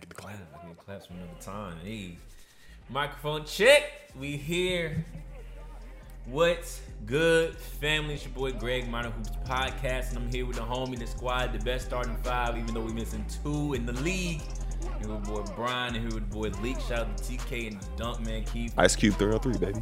get the claps. I get the claps from another time. Hey, microphone check. We here. What's good, family? It's your boy Greg, Minor Hoops Podcast, and I'm here with the homie, the squad, the best starting five, even though we're missing two in the league. Here with boy Brian, and here with the boy Leak. Shout out to TK and the Dunk Man Keith. Ice Cube 303, baby.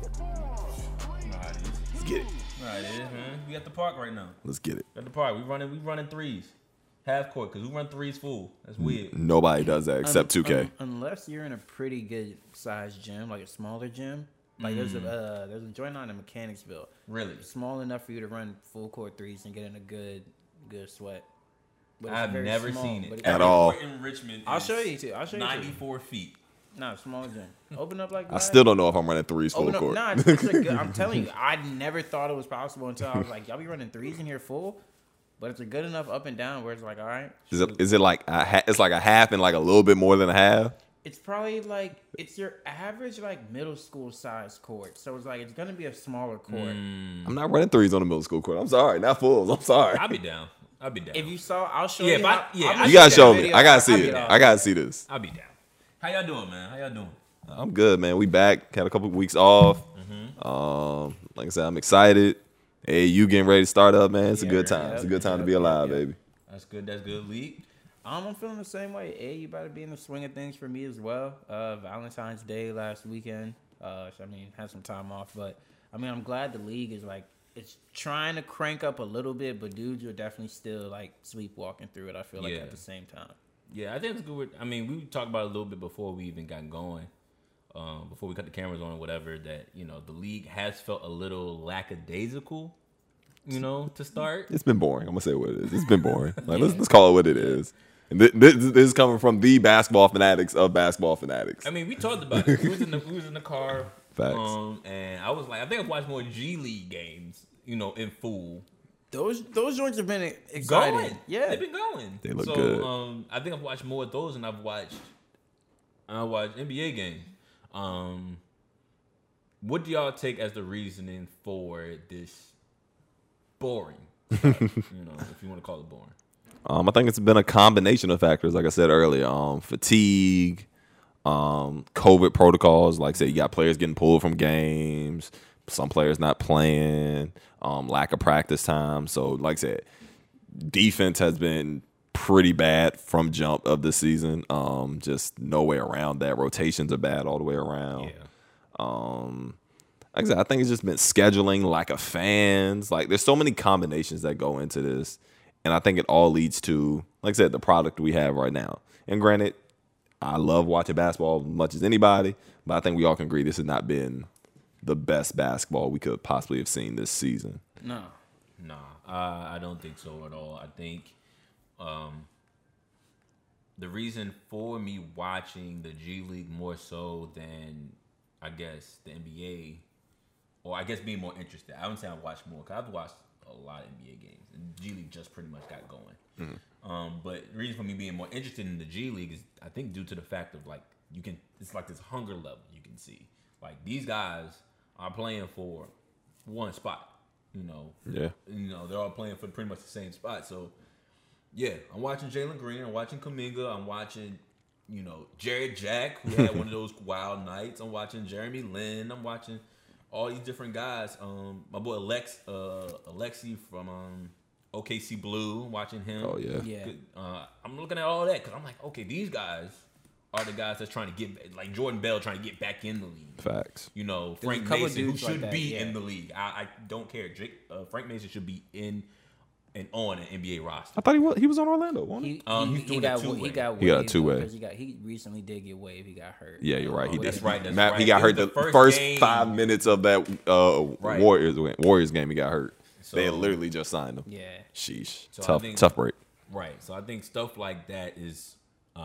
Let's get it. All right, it is, man. We at the park right now. Let's get it. At the park, we running threes, half court, cause we run threes full. That's weird. Nobody does that except 2K. Unless you're in a pretty good sized gym, like a smaller gym. Like there's a joint on in Mechanicsville. Really? Small enough for you to run full court threes and get in a good sweat. But it's I've very never small, seen it at all. In Richmond, I'll show you too. 94 feet. No, smaller gym. Open up like that. I still don't know if I'm running threes full court. Nah, it's a good, I'm telling you, I never thought it was possible until I was like, y'all be running threes in here full, but it's a good enough up and down where it's like, all right. Is it like it's like a half and like a little bit more than a half? It's probably like it's your average like middle school size court, so it's like it's gonna be a smaller court. I'm not running threes on the middle school court. I'm sorry, not fulls. I'm sorry. I'll be down. If you saw, I'll show Yeah, you. You gotta show me. I gotta see it. I gotta see this. I'll be down. How y'all doing, man? How y'all doing? I'm good, man. We back. Had a couple weeks off. Like I said, I'm excited. Hey, you getting ready to start up, man? It's a good time. It's a good time to be alive, baby. That's good. That's good, League. I'm feeling the same way. Hey, you better be in the swing of things for me as well. Valentine's Day last weekend. So, I mean, had some time off, but I mean, I'm glad the league is like it's trying to crank up a little bit, but dudes are definitely still like sleepwalking through it. I feel like at the same time. Yeah, I think it's good. I mean, we talked about it a little bit before we even got going, before we cut the cameras on or whatever. That the league has felt a little lackadaisical. To start. It's been boring. I'm gonna say what it is. It's been boring. Like let's call it what it is. And this is coming from the basketball fanatics of basketball fanatics. I mean, we talked about it. We was in the car. Facts. And I was like, I think I've watched more G League games, in full. Those joints have been exciting. Going. Yeah, They've been going. They look good. I think I've watched more of those than I've watched NBA games. What do y'all take as the reasoning for this boring? If you want to call it boring. I think it's been a combination of factors, like I said earlier. Fatigue, COVID protocols. Like I said, you got players getting pulled from games, some players not playing, lack of practice time. So, like I said, defense has been pretty bad from jump of the season. Just no way around that. Rotations are bad all the way around. Yeah. Like I said, I think it's just been scheduling, lack of fans. Like, there's so many combinations that go into this. And I think it all leads to, like I said, the product we have right now. And granted, I love watching basketball as much as anybody, but I think we all can agree this has not been the best basketball we could possibly have seen this season. No, I don't think so at all. I think the reason for me watching the G League more so than, I guess, the NBA, or I guess being more interested. I wouldn't say I've watched more, because I've watched a lot of NBA games. And G League just pretty much got going. But the reason for me being more interested in the G League is, I think, due to the fact of, like, it's like this hunger level you can see. Like, these guys are playing for one spot, Yeah. They're all playing for pretty much the same spot. So, yeah, I'm watching Jalen Green. I'm watching Kuminga. I'm watching, Jared Jack, who had one of those wild nights. I'm watching Jeremy Lin. I'm watching all these different guys. My boy Alexi from OKC Blue, watching him. Oh, yeah. I'm looking at all that because I'm like, okay, these guys are the guys that's trying to get, like Jordan Bell, trying to get back in the league. Facts. Frank Mason, who should be in the league. I don't care. Frank Mason should be in and on an NBA roster. I thought he was on Orlando, wasn't he? He got a two-way. Because he recently did get waived. He got hurt. Yeah, you're right. He did. That's right. He got hurt the first 5 minutes of that Warriors game. He got hurt. So, they had literally just signed him. Yeah. Sheesh. So tough break. Right. So I think stuff like that is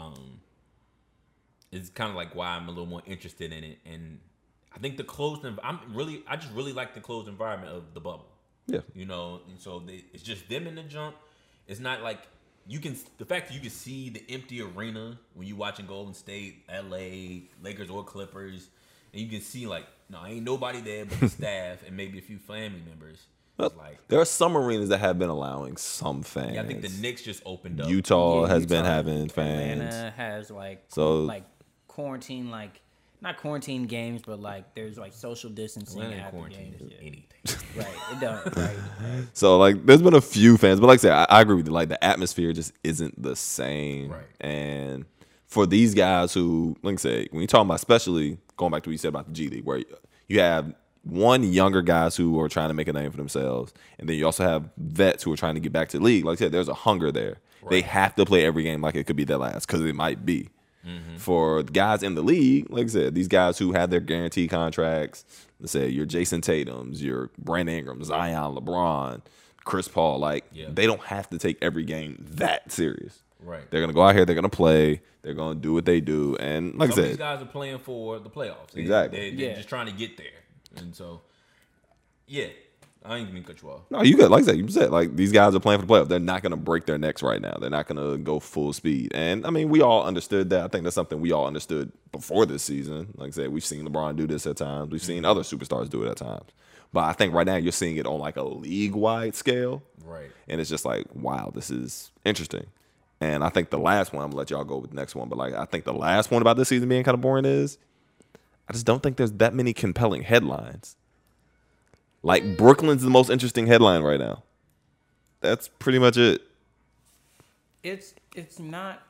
kind of like why I'm a little more interested in it. And I think the closed I just really like the closed environment of the bubble. Yeah. And so it's just them in the jump. It's not like the fact that you can see the empty arena when you watching Golden State, LA, Lakers or Clippers, and you can see like, no, ain't nobody there but the staff and maybe a few family members. Like, there are some arenas that have been allowing some fans. yeah, I think the Knicks just opened up. Utah has Utah, been having fans. Atlanta has like So- like quarantine, like not quarantine games, but like there's like social distancing Atlanta at the quarantine games. is Yeah. anything. Right, it don't. Right. So like, there's been a few fans, but like I said, I agree with you. Like the atmosphere just isn't the same. Right. And for these guys who, like I say, when you're talking about, especially going back to what you said about the G League, where you have one, younger guys who are trying to make a name for themselves, and then you also have vets who are trying to get back to the league. Like I said, there's a hunger there. They have to play every game like it could be their last, because it might be. For the guys in the league, like I said, these guys who have their guaranteed contracts, let's say your Jason Tatums, your Brandon Ingram, Zion, LeBron, Chris Paul, like they don't have to take every game that serious. Right. They're gonna go out here, they're gonna play, they're gonna do what they do, and like Some I of these said, guys are playing for the playoffs. Exactly. They're just trying to get there, and so yeah, I ain't gonna cut you off. no, you good. Like I said, you said, like these guys are playing for the playoffs. They're not gonna break their necks right now. They're not gonna go full speed. And I mean, we all understood that. I think that's something we all understood before this season. Like I said, we've seen LeBron do this at times. We've seen other superstars do it at times. But I think right now you're seeing it on like a league-wide scale. Right. And it's just like, wow, this is interesting. And I think the last one, I'm gonna let y'all go with the next one. But like, I think the last one about this season being kind of boring is, I just don't think there's that many compelling headlines. Like Brooklyn's the most interesting headline right now. That's pretty much it. It's not.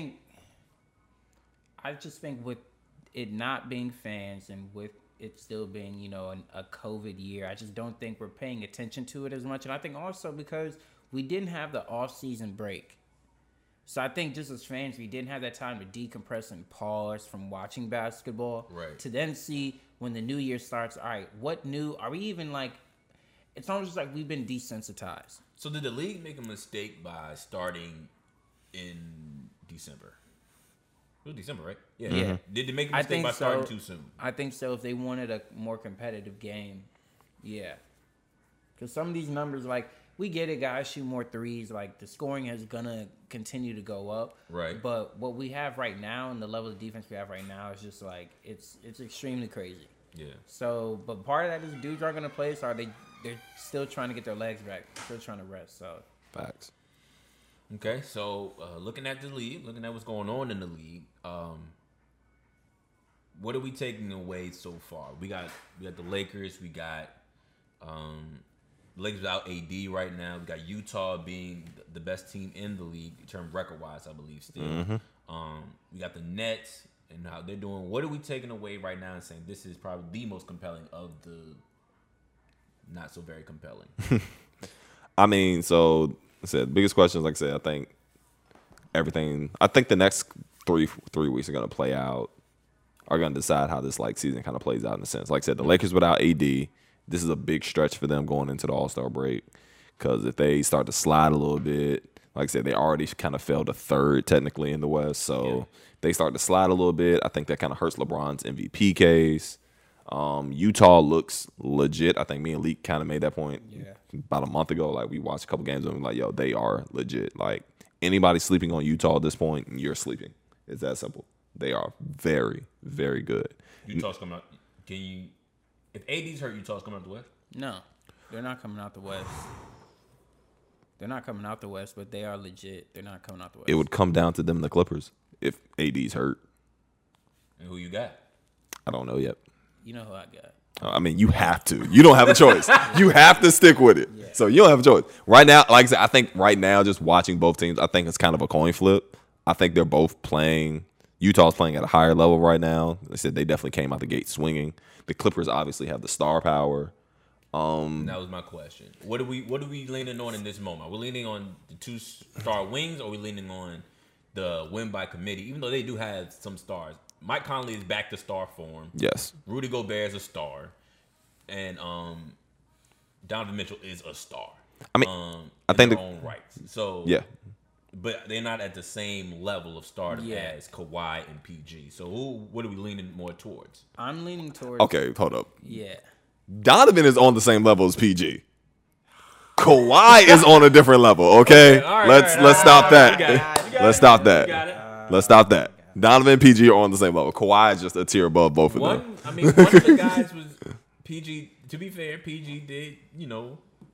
I just think with it not being fans and with it still being, you know, a COVID year, I just don't think we're paying attention to it as much. And I think also because we didn't have the off-season break. So I think just as fans, we didn't have that time to decompress and pause from watching basketball. Right. To then see when the new year starts, all right, what new, are we even like, it's almost like we've been desensitized. So did the league make a mistake by starting in December? It was December, right? Yeah. Yeah. Did they make a I mistake think by so. starting too soon? I think so. If they wanted a more competitive game, yeah. Because some of these numbers, like, we get it, guys shoot more threes. Like, the scoring is gonna continue to go up. Right. But what we have right now and the level of defense we have right now is just like it's extremely crazy. Yeah. So, but part of that is dudes aren't gonna play. So they're still trying to get their legs back, still trying to rest. So Facts. Okay, so looking at the league, looking at what's going on in the league, what are we taking away so far? We got the Lakers, we got Lakers without AD right now. We got Utah being the best team in the league in terms record wise, I believe still. We got the Nets and how they're doing. What are we taking away right now and saying this is probably the most compelling of the not so very compelling? I mean, so I said the biggest question is, like I said, I think everything. I think the next three weeks are gonna play out. Are gonna decide how this like season kind of plays out in a sense. Like I said, the Lakers without AD, this is a big stretch for them going into the All-Star break. Because if they start to slide a little bit, like I said, they already kind of fell to third technically in the West. So they start to slide a little bit. I think that kind of hurts LeBron's MVP case. Utah looks legit. I think me and Leak kind of made that point about a month ago. Like, we watched a couple games and we're like, yo, they are legit. Like, anybody sleeping on Utah at this point, you're sleeping. It's that simple. They are very, very good. Utah's coming out. Can you? If AD's hurt, Utah's coming out the West. no, they're not coming out the West. They're not coming out the West, but they are legit. They're not coming out the West. It would come down to them and the Clippers if AD's hurt. And who you got? I don't know yet. You know who I got. I mean, you have to. You don't have a choice. You have to stick with it. Yeah. So you don't have a choice. Right now, like I said, I think right now, just watching both teams, I think it's kind of a coin flip. I think they're both playing. Utah's playing at a higher level right now. Like I said, they definitely came out the gate swinging. The Clippers obviously have the star power. That was my question. What are we leaning on in this moment? Are we leaning on the 2-star wings, or are we leaning on the win by committee? Even though they do have some stars. Mike Conley is back to star form. Yes. Rudy Gobert is a star. And Donovan Mitchell is a star. I mean, I in think their own rights. So yeah. But they're not at the same level of stardom Yeah. as Kawhi and PG. So what are we leaning more towards? I'm leaning towards. Okay, hold up. Yeah. Donovan is on the same level as PG. Kawhi is on a different level. Okay, all right, let's stop that. You got it. Let's stop that. You got it. Let's stop that. Donovan and PG are on the same level. Kawhi is just a tier above both of them. One of the guys was PG. To be fair, PG did,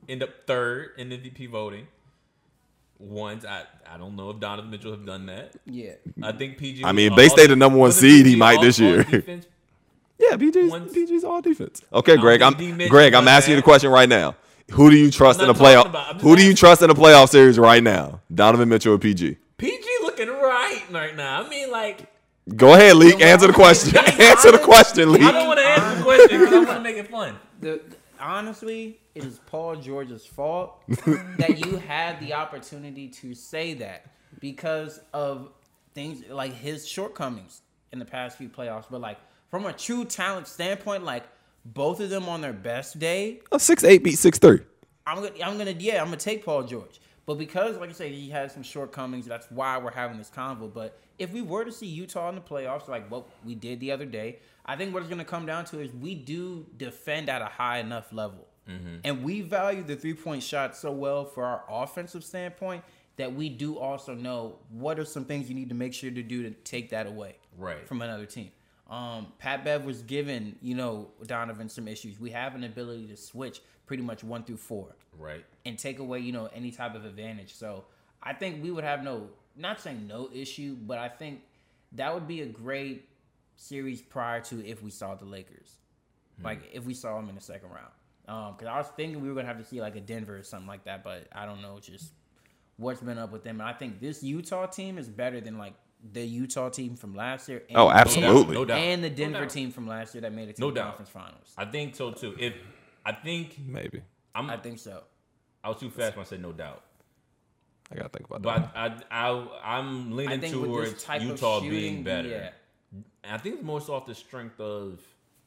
end up third in MVP voting. Once I don't know if Donovan Mitchell have done that. Yeah. I think PG. I mean, if they stay the number one seed, he might this year. Defense? Yeah, PG's all defense. Okay, Greg, think D. Mitchell Greg, I'm does asking you that. the question right now. Who do you trust I'm in the not talking playoff? about- I'm just Who do you asking. trust in the playoff series right now? Donovan Mitchell or PG? PG looking right now. I mean, like, Go ahead, Leak. Answer the question. Answer the question, Leak. I don't want to answer the question because I want to make it fun. Honestly, it is Paul George's fault that you had the opportunity to say that because of things like his shortcomings in the past few playoffs. But like from a true talent standpoint, like both of them on their best day, A 6'8" beat 6'3". I'm gonna take Paul George. But because, like I said, he had some shortcomings, that's why we're having this convo. But if we were to see Utah in the playoffs, like what we did the other day, I think what it's going to come down to is we do defend at a high enough level. Mm-hmm. And we value the three-point shot so well for our offensive standpoint that we do also know what are some things you need to make sure to do to take that away from another team. Pat Bev was giving, Donovan some issues. We have an ability to switch pretty much 1 through 4. Right. And take away, any type of advantage. So I think we would have not saying no issue, but I think that would be a great series prior to if we saw the Lakers. Like if we saw them in the second round. Because I was thinking we were going to have to see like a Denver or something like that, but I don't know just what's been up with them. And I think this Utah team is better than like the Utah team from last year. Oh, absolutely. No doubt. And the Denver team from last year that made it to the conference finals. I think so too. Maybe. I think so. I was too fast when I said no doubt. I gotta think about that. But I'm leaning towards Utah being better. Yeah. And I think it's more so off the strength of.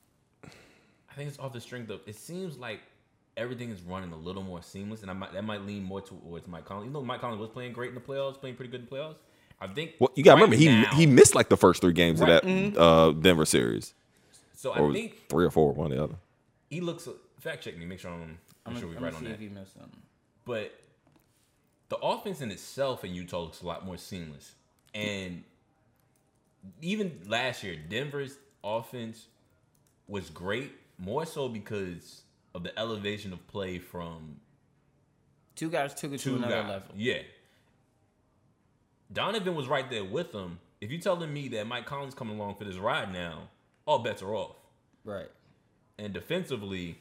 It seems like everything is running a little more seamless, and that might lean more towards Mike Conley. Mike Conley was playing great in the playoffs, playing pretty good in the playoffs. I think. Well, you gotta remember he missed like the first 3 games of that Denver series. So Or I think 3 or 4, one or the other. he looks. Fact check me, make sure I'm sure we're right on that. If he missed something. But the offense in itself in Utah looks a lot more seamless. And even last year, Denver's offense was great, more so because of the elevation of play from 2 guys took it to another level. Yeah. Donovan was right there with them. If you're telling me that Mike Conley's coming along for this ride now, all bets are off. Right. And defensively,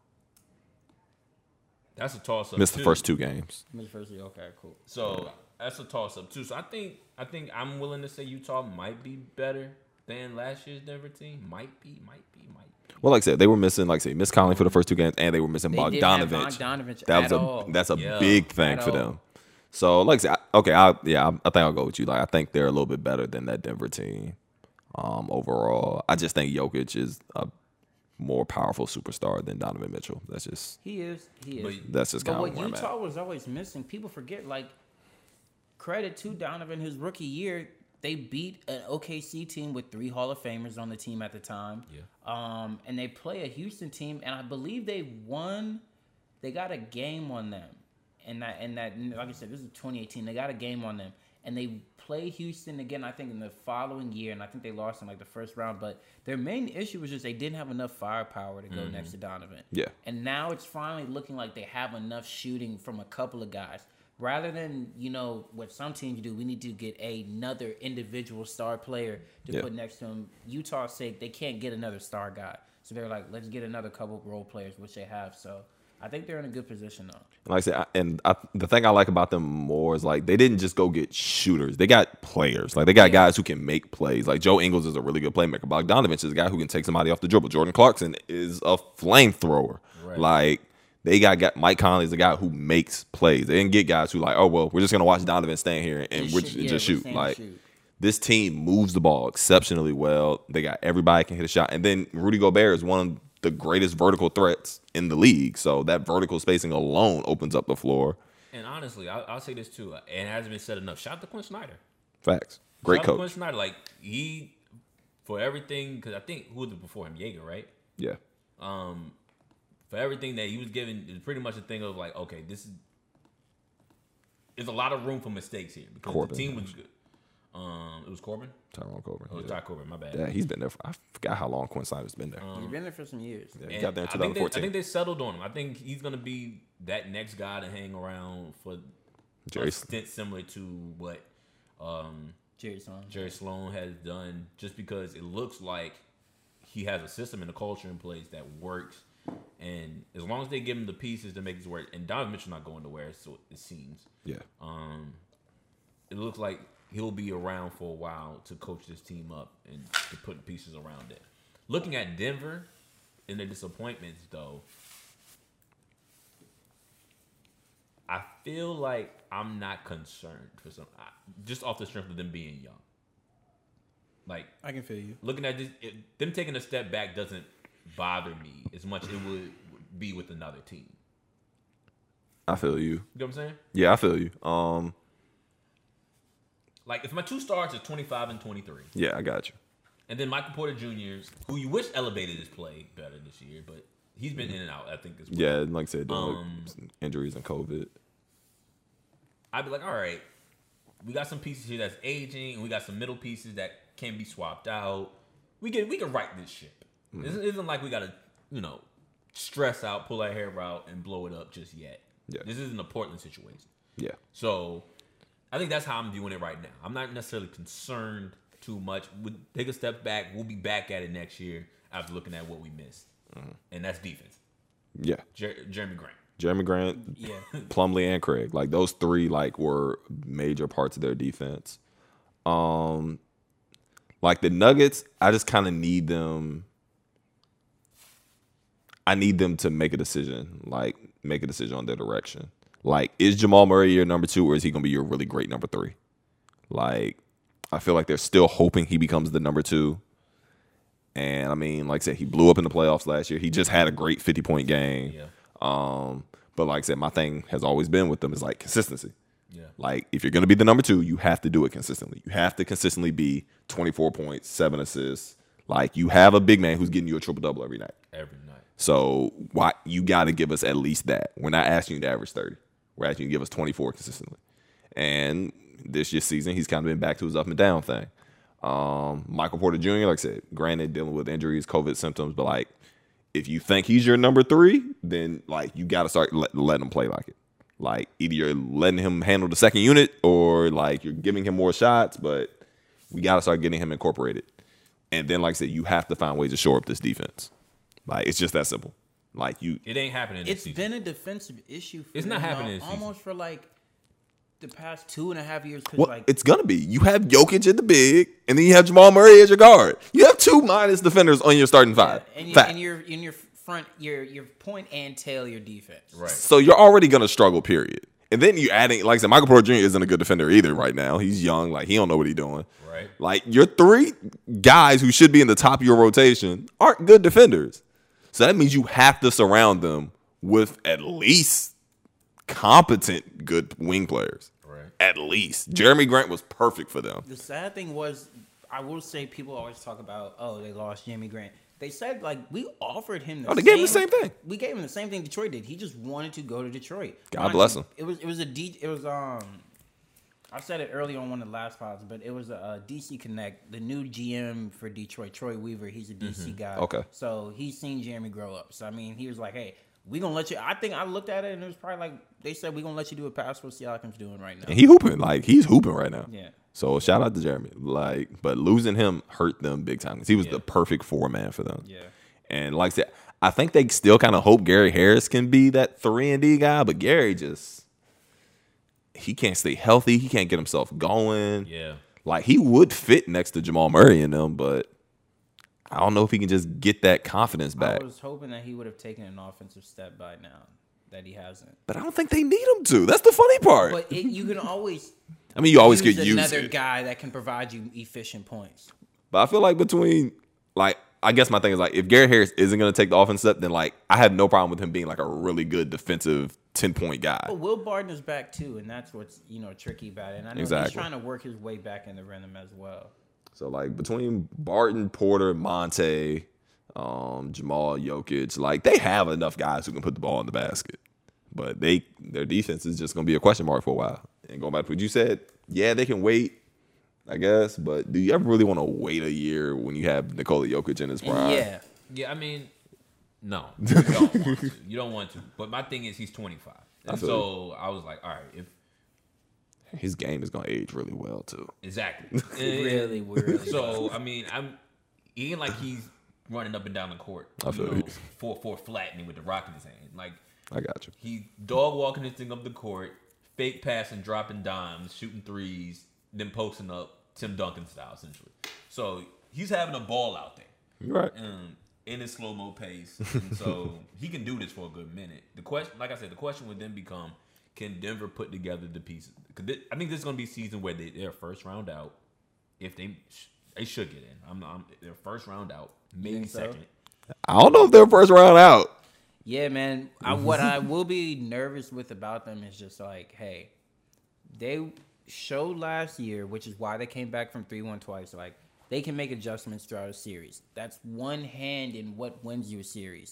that's a toss up. Missed the first 2 games. Okay, cool. So that's a toss up too. So I think I'm willing to say Utah might be better than last year's Denver team. Might be. Well, like I said, they were missing, missed Conley for the first 2 games, and they were missing Bogdanovich. That's a big thing for them. So, like I said, I think I'll go with you. Like I think they're a little bit better than that Denver team. Overall, I just think Jokic is a more powerful superstar than Donovan Mitchell. That's just he is. That's just kind of what where I'm at. Utah was always missing. People forget. Credit to Donovan, his rookie year, they beat an OKC team with 3 Hall of Famers on the team at the time. Yeah. And they play a Houston team, and I believe they won. They got a game on them, and that like I said, this is 2018. They got a game on them, and they play Houston again, I think, in the following year, and I think they lost in the first round. But their main issue was just they didn't have enough firepower to go next to Donovan. Yeah. And now it's finally looking like they have enough shooting from a couple of guys. Rather than, what some teams do, we need to get another individual star player to put next to him. Utah's sake, they can't get another star guy. So they're like, let's get another couple role players, which they have. So I think they're in a good position, though. Like I said, the thing I like about them more is they didn't just go get shooters. They got players. They got guys who can make plays. Like Joe Ingles is a really good playmaker. Bogdanovich is a guy who can take somebody off the dribble. Jordan Clarkson is a flamethrower. Right. They got Mike Conley is a guy who makes plays. They didn't get guys who we're just gonna watch Donovan stand here and just shoot. This team moves the ball exceptionally well. They got everybody can hit a shot, and then Rudy Gobert is one of the greatest vertical threats in the league. So that vertical spacing alone opens up the floor. And honestly, I'll say this too, and it hasn't been said enough. Shout out to Quinn Snyder. Facts. Great coach. Quinn Snyder, he for everything, because I think who was it before him, Jaeger, right? Yeah. For everything that he was given, it's pretty much a thing of okay, there's a lot of room for mistakes here because Corbin, the team was good. It was Corbin? Tyrone Corbin. Oh, it was Ty Corbin, my bad. Yeah, he's been there Forgot how long Quinn Snyder's been there. He's been there for some years. Yeah, he And got there in I think 2014. they settled on him. I think he's gonna be that next guy to hang around for Jerry a stint similar to what Jerry Sloan has done, just because it looks like he has a system and a culture in place that works. And as long as they give him the pieces to make this work, and Donovan Mitchell not going nowhere, so it seems. Yeah. It looks like he'll be around for a while to coach this team up and to put pieces around it. Looking at Denver and their disappointments, though, I feel like I'm not concerned for just off the strength of them being young. Like, I can feel you. looking at this, them taking a step back doesn't bother me as much as it would be with another team. I feel you. You know what I'm saying? Yeah, I feel you. Like, if my two stars are 25 and 23, Yeah, I got you. and then Michael Porter Jr., who you wish elevated his play better this year, but he's been in and out, I think, as well. Yeah, and like I said, injuries and COVID. I'd be like, all right, we got some pieces here that's aging, and we got some middle pieces that can be swapped out. We can right this ship. It isn't like we got to, stress out, pull our hair out, and blow it up just yet. Yeah. This isn't a Portland situation. Yeah. So I think that's how I'm viewing it right now. I'm not necessarily concerned too much. We'll take a step back. We'll be back at it next year after looking at what we missed. And that's defense. Yeah. Jeremy Grant. Jeremy Grant, Yeah. Plumlee, and Craig. Like, those three, like, were major parts of their defense. Like, the Nuggets, I just kind of need them. I need them to make a decision. Like, make a decision on their direction. Like, is Jamal Murray your number 2, or is he going to be your really great number 3? Like, I feel like they're still hoping he becomes the number 2. And, I mean, like I said, he blew up in the playoffs last year. He just had a great 50-point game. Yeah. But like I said, my thing has always been with them is like consistency. Yeah. Like, if you're going to be the number 2, you have to do it consistently. You have to consistently be 24 points, 7 assists. Like, you have a big man who's getting you a triple-double every night. Every night. So why you got to give us at least that. We're not asking you to average 30. We're asking you to give us 24 consistently. And this year's season, he's kind of been back to his up and down thing. Michael Porter Jr., like I said, granted, dealing with injuries, COVID symptoms, but like, if you think he's your number 3, then like you got to start letting him play like it. Like, either you're letting him handle the second unit, or like you're giving him more shots, but we got to start getting him incorporated. And then, like I said, you have to find ways to shore up this defense. Like, it's just that simple. Like, It ain't happening this It's season. been a defensive issue for It's not them, happening this season. almost for like the past 2.5 years. Cause well, like it's gonna be. You have Jokic at the big, and then you have Jamal Murray as your guard. You have 2 minus defenders on your starting 5. and, Fact. and your in your front your point and tail your defense. Right. So you're already gonna struggle. Period. And then you adding, like I said, Michael Porter Jr. isn't a good defender either right now. He's young. Like, he don't know what he's doing. Right. Like, your 3 guys who should be in the top of your rotation aren't good defenders. So that means you have to surround them with at least competent good wing players. Right. At least. Jeremy Grant was perfect for them. The sad thing was, I will say, people always talk about, oh, they lost Jimmy Grant. They said, like, we offered him the Oh, they gave him the same thing. We gave him the same thing Detroit did. He just wanted to go to Detroit. God bless him. It was I said it early on one of the last pods, but it was a DC Connect, the new GM for Detroit, Troy Weaver. He's a DC guy. Okay. So he's seen Jeremy grow up. So I mean, he was like, hey, we gonna let you. I think I looked at it and it was probably like they said we gonna let you do a pass what Siakam's doing right now. And he hooping. Like, he's hooping right now. Yeah. So shout out to Jeremy. Like, but losing him hurt them big time, because he was the perfect 4-man for them. Yeah. And like I said, I think they still kind of hope Gary Harris can be that 3-and-D guy, but Gary he can't stay healthy. He can't get himself going. Yeah. Like, he would fit next to Jamal Murray in them, but I don't know if he can just get that confidence back. I was hoping that he would have taken an offensive step by now, that he hasn't. But I don't think they need him to. That's the funny part. But you can always I mean, you always use get used another to it. guy that can provide you efficient points. But I feel like between, like, I guess my thing is, like, if Gary Harris isn't going to take the offense step, then, like, I have no problem with him being, like, a really good defensive 10-point guy. But Will Barton is back too, and that's what's tricky about it. And I know Exactly. he's trying to work his way back in the rhythm as well. So, like, between Barton, Porter, Monte, Jamal, Jokic, like, they have enough guys who can put the ball in the basket. But their defense is just going to be a question mark for a while. And going back to what you said, yeah, they can wait. I guess. But do you ever really want to wait a year when you have Nikola Jokic in his prime? Yeah. Yeah, I mean, no, you don't want to. You don't want to. But my thing is, he's 25, and so I was like, all right, if his game is gonna age really well too. exactly, Really, really. So I mean, he ain't like he's running up and down the court, I feel you. 4-4 flattening with the rock in his hand. Like I got you. he dog walking this thing up the court, fake passing, dropping dimes, shooting threes, then posting up Tim Duncan style essentially. So he's having a ball out there. You're right. In his slow mo pace, and so he can do this for a good minute. The question, like I said, the question would then become: can Denver put together the pieces? Because I think this is going to be a season where they're first round out. If they should get in, they're first round out, maybe so? second. I don't know if they're first round out. Yeah, man. What I will be nervous with about them is just like, hey, they showed last year, which is why they came back from 3-1 twice. Like, they can make adjustments throughout a series. That's one hand in what wins you a series.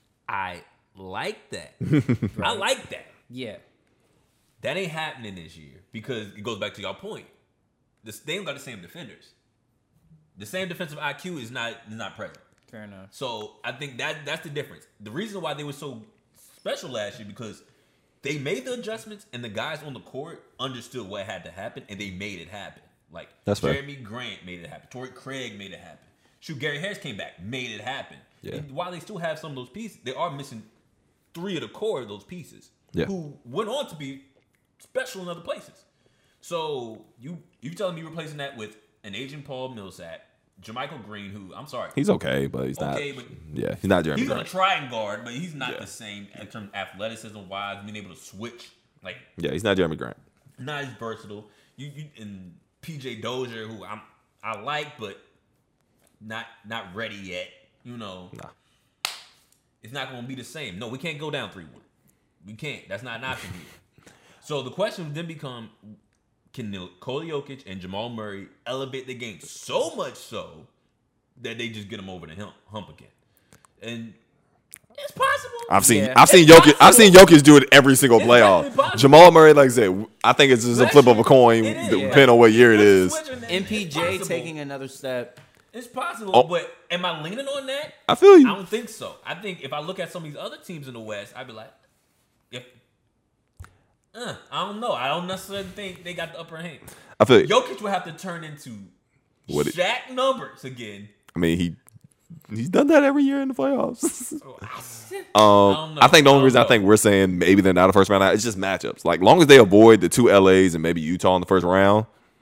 I like that. Right? I like that. Yeah. That ain't happening this year because it goes back to y'all point. They don't got the same defenders. The same defensive IQ is not present. Fair enough. So I think that's the difference. The reason why they were so special last year because they made the adjustments and the guys on the court understood what had to happen and they made it happen. Like That's fair. Jeremy Grant made it happen. Torrey Craig made it happen. Shoot, Gary Harris came back, made it happen. Yeah. And while they still have some of those pieces, they are missing 3 of the core of those pieces. Yeah. Who went on to be special in other places. So you telling me replacing that with an aging Paul Millsap, Jermichael Green, who I'm sorry, He's okay, but he's not. Okay, but Yeah, he's not Jeremy he's gonna Grant. try and guard, but he's not Yeah. the same in terms of athleticism wise, being able to switch. Like Yeah, he's not Jeremy Grant. not as versatile. You and PJ Dozier, who I like, but not ready yet. You know, Nah. it's not gonna be the same. No, we can't go down 3-1. We can't. That's not an option here. So the question would then become: can Nikola Jokic and Jamal Murray elevate the game so much so that they just get them over the hump again? And it's possible. I've seen It's Jokic. I've seen possible. Jokic do it every single It's playoff. definitely possible. Jamal Murray, like I said, I think it's just a flip of a coin, It is. depending on what year it is. MPJ taking another step. It's possible, Oh. but am I leaning on that? I feel I you. don't think so. I think if I look at some of these other teams in the West, I'd be like, I don't know. I don't necessarily think they got the upper hand. I feel you. Jokic will have to turn into What it- Shaq numbers again. I mean, he's done that every year in the playoffs. don't know. I think the only I reason don't I think we're saying maybe they're not a first round out, it's just matchups. Like, long as they avoid the 2 LAs and maybe Utah in the first round,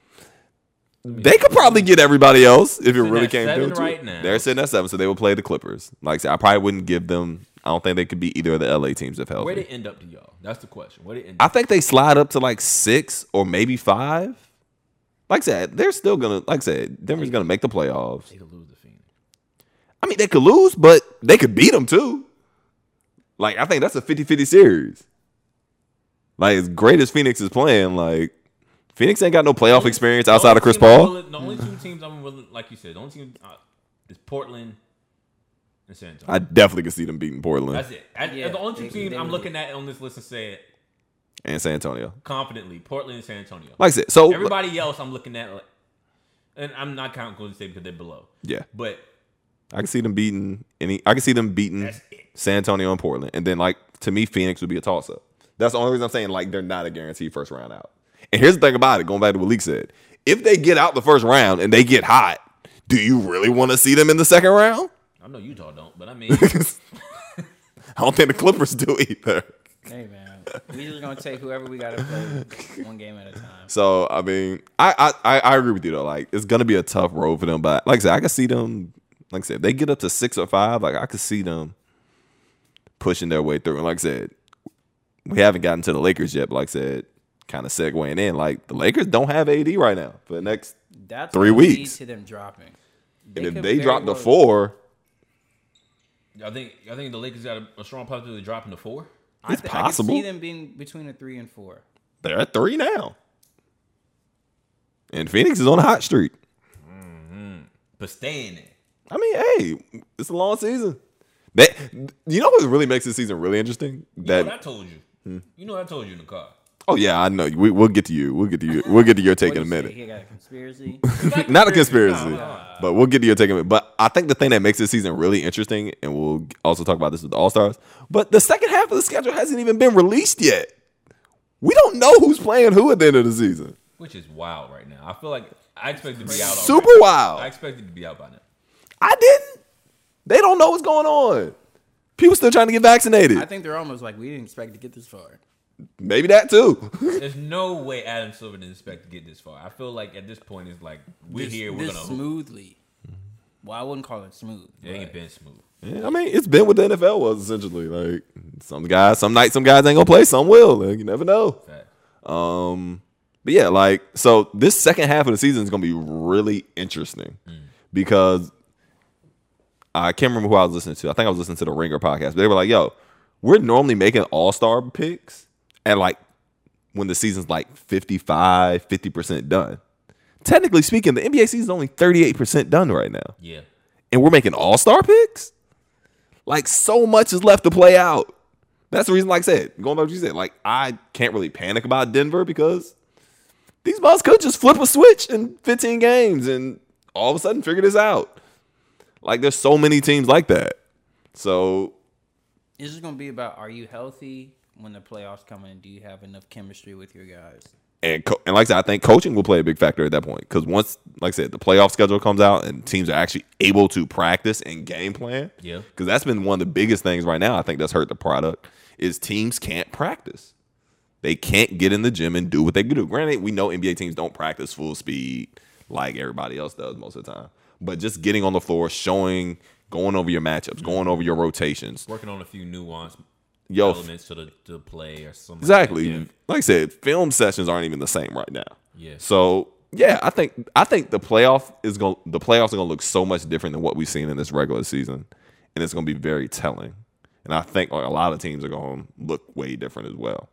they could probably get everybody else if it Sitting really at came 7 down to right it. now. They're sitting at 7, so they will play the Clippers. Like I said, I probably wouldn't give them. I don't think they could beat either of the LA teams if Where healthy. they end up to y'all? That's the question. Where they end I up? think they slide up to like 6 or maybe 5. Like I said, they're still gonna. Like I said, Denver's gonna make the playoffs. They could lose the Phoenix. I mean, they could lose, but they could beat them too. Like, I think that's a 50-50 series. Like, as great as Phoenix is playing, like, Phoenix ain't got no playoff experience outside of Chris Paul. The only 2 teams I'm willing, like you said, the only team is Portland and San Antonio. I definitely could see them beating Portland That's it. Yeah, The only 2 they teams I'm would looking at on this list and say and San Antonio. confidently, Portland and San Antonio. Like I said, so Everybody else I'm looking at, and I'm not counting Golden State because they're below. yeah, But I can see them beating I can see them beating That's it. San Antonio and Portland, and then like to me, Phoenix would be a toss up. That's the only reason I'm saying like they're not a guaranteed first round out. And here's the thing about it, going back to what Leak said: if they get out the first round and they get hot, do you really want to see them in the second round? I know Utah don't, but I mean, I don't think the Clippers do either. Hey, man. We just going to take whoever we got to play one game at a time. So I mean, I agree with you though. Like, it's gonna be a tough road for them, but like I said, I can see them. Like I said, if they get up to 6 or 5, like I could see them pushing their way through. And like I said, we haven't gotten to the Lakers yet. But like I said, kind of segueing in, like the Lakers don't have AD right now for the next That's 3 what leads weeks. to them dropping. And if could they very drop to well- 4, I think the Lakers got a strong possibility of dropping to 4. it's I possible. can see them being between a 3 and 4. They're at 3 now. And Phoenix is on a hot streak. But staying there. I mean, hey, it's a long season. You know what really makes this season really interesting? You know what I told you? You know what I told you in the car? Oh yeah, I know. We'll get to you. We'll get to your take in a minute. He got a conspiracy. Not a conspiracy, No. but we'll get to your take in a minute. But I think the thing that makes this season really interesting, and we'll also talk about this with the All-Stars, but the second half of the schedule hasn't even been released yet. We don't know who's playing who at the end of the season. Which is wild right now. I feel like I expect it to be out. Super already. wild. I expect it to be out by now. I didn't. They don't know what's going on. People still trying to get vaccinated. I think they're almost like, we didn't expect to get this far. Maybe that too. There's no way Adam Silver didn't expect to get this far. I feel like at this point it's like we're here. We're this gonna smoothly. Well, I wouldn't call it smooth. It ain't been smooth. Yeah, I mean, it's been what the NFL was essentially. Like some nights some guys ain't gonna play, some will. Like, you never know. Fact. But yeah, like so this second half of the season is gonna be really interesting because I can't remember who I was listening to. I think I was listening to the Ringer podcast. But they were like, "Yo, we're normally making all-star picks at like when the season's like 50% done. Technically speaking, the NBA season's only 38% done right now. Yeah. And we're making all-star picks? Like, so much is left to play out. That's the reason, like I said, going back to what you said, like, I can't really panic about Denver because these balls could just flip a switch in 15 games and all of a sudden figure this out. Like, there's so many teams like that. So It's just going to be about, are you healthy when the playoffs come in? Do you have enough chemistry with your guys? And like I said, I think coaching will play a big factor at that point because once, like I said, the playoff schedule comes out and teams are actually able to practice and game plan. Yeah. Because that's been one of the biggest things right now. I think that's hurt the product is teams can't practice. They can't get in the gym and do what they do. Granted, we know NBA teams don't practice full speed like everybody else does most of the time. But just getting on the floor, showing, going over your matchups, going over your rotations. Working on a few nuanced Yo, elements to the play or something. exactly. Like that. Like I said, film sessions aren't even the same right now. Yeah. So yeah, I think the playoffs are gonna look so much different than what we've seen in this regular season, and it's gonna be very telling. And I think like a lot of teams are gonna look way different as well.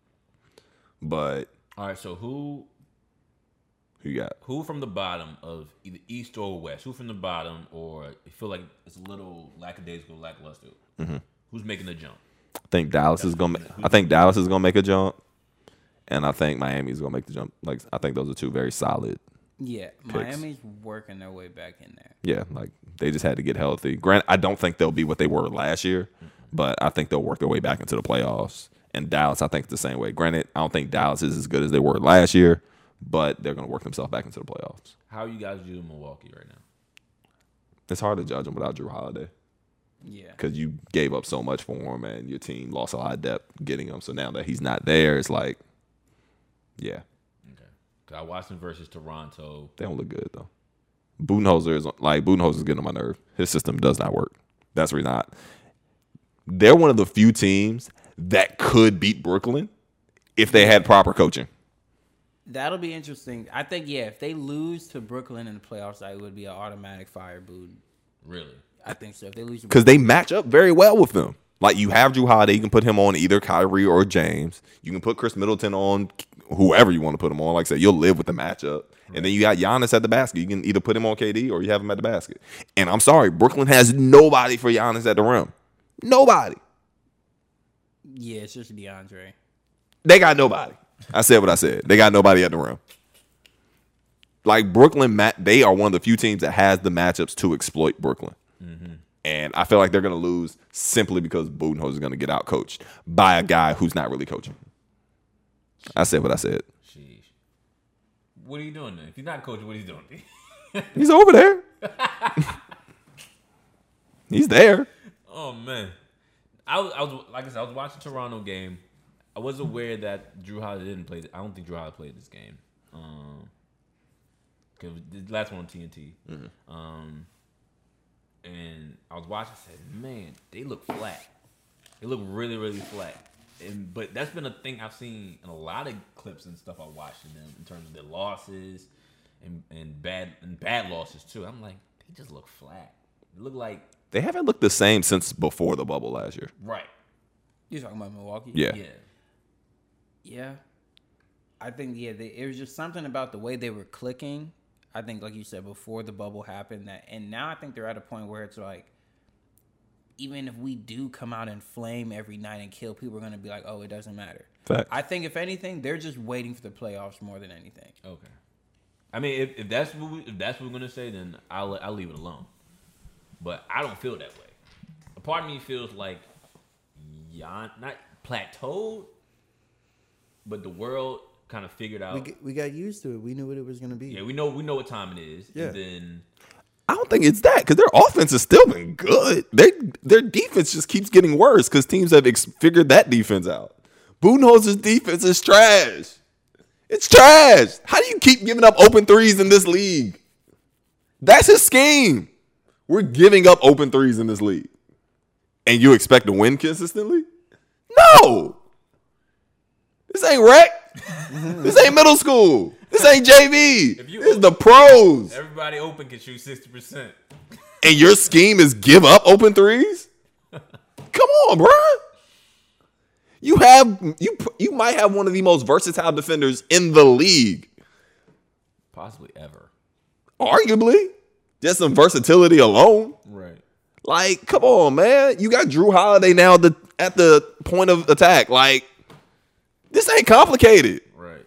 But All right. So who you got? from the bottom of either East or West? Who from the bottom, or you feel like it's a little lackadaisical, lackluster? Mm-hmm. Who's making the jump? I think Dallas is gonna make a jump, and I think Miami's gonna make the jump. Like I think those are two very solid. Yeah, Miami's working their way back in there. Yeah, like they just had to get healthy. Grant, I don't think they'll be what they were last year, but I think they'll work their way back into the playoffs. And Dallas, I think, it's the same way. Granted, I don't think Dallas is as good as they were last year, but they're going to work themselves back into the playoffs. How you guys do Milwaukee right now? It's hard to judge them without Drew Holiday Yeah. because you gave up so much for him, and your team lost a lot of depth getting him. So now that he's not there, it's like, yeah, Okay. 'Cause I watched them versus Toronto. they don't look good though. Budenholzer is getting on my nerve. His system does not work. That's really not. They're one of the few teams that could beat Brooklyn if they had proper coaching. That'll be interesting. I think, yeah, if they lose to Brooklyn in the playoffs, it would be an automatic fire boot. Really? I think so. If they lose to Because they match up very well with them. Like, you have Drew Holiday. You can put him on either Kyrie or James. You can put Chris Middleton on whoever you want to put him on. Like I said, you'll live with the matchup. And then you got Giannis at the basket. You can either put him on KD or you have him at the basket. And I'm sorry, Brooklyn has nobody for Giannis at the rim. Nobody. Yeah, it's just DeAndre. They got nobody. I said what I said. They got nobody at the rim. Like, Brooklyn, they are one of the few teams that has the matchups to exploit Brooklyn. Mm-hmm. And I feel like they're going to lose simply because Budenholzer is going to get out coached by a guy who's not really coaching. I said what I said. Sheesh. What are you doing then? If you're not coaching, what are you doing? He's over there. He's there. Oh man, I was like I said, I was watching Toronto game. I was aware that Drew Holiday didn't play. I don't think Drew Holiday played this game. Cause the last one on TNT. Mm-hmm. And I was watching. I said, man, they look flat. They look really, really flat. But that's been a thing I've seen in a lot of clips and stuff I watched in them in terms of their losses and bad losses too. I'm like, they just look flat. They look like They haven't looked the same since before the bubble last year. right. You talking about Milwaukee? Yeah. Yeah. Yeah. I think, yeah, it was just something about the way they were clicking. I think, like you said, before the bubble happened, and now I think they're at a point where it's like, even if we do come out and flame every night and kill, people are going to be like, oh, it doesn't matter. Fact. I think, if anything, they're just waiting for the playoffs more than anything. Okay. I mean, if that's what we're gonna say, then I'll leave it alone. But I don't feel that way. A part of me feels like not plateaued, but the world kind of figured out. We got used to it. We knew what it was going to be. Yeah, we know what time it is. Yeah. And then I don't think it's that because their offense has still been good. Their defense just keeps getting worse because teams have figured that defense out. Budenholzer's defense is trash. It's trash. How do you keep giving up open threes in this league? That's his scheme. We're giving up open threes in this league. And you expect to win consistently? No. This ain't rec. This ain't middle school. This ain't JV. This is the pros. Everybody open can shoot 60%. And your scheme is give up open threes? Come on, bro. You might have one of the most versatile defenders in the league. Possibly ever. Arguably. Just some versatility alone. Right. Like, come on, man. You got Drew Holiday now at the point of attack. Like, this ain't complicated. Right.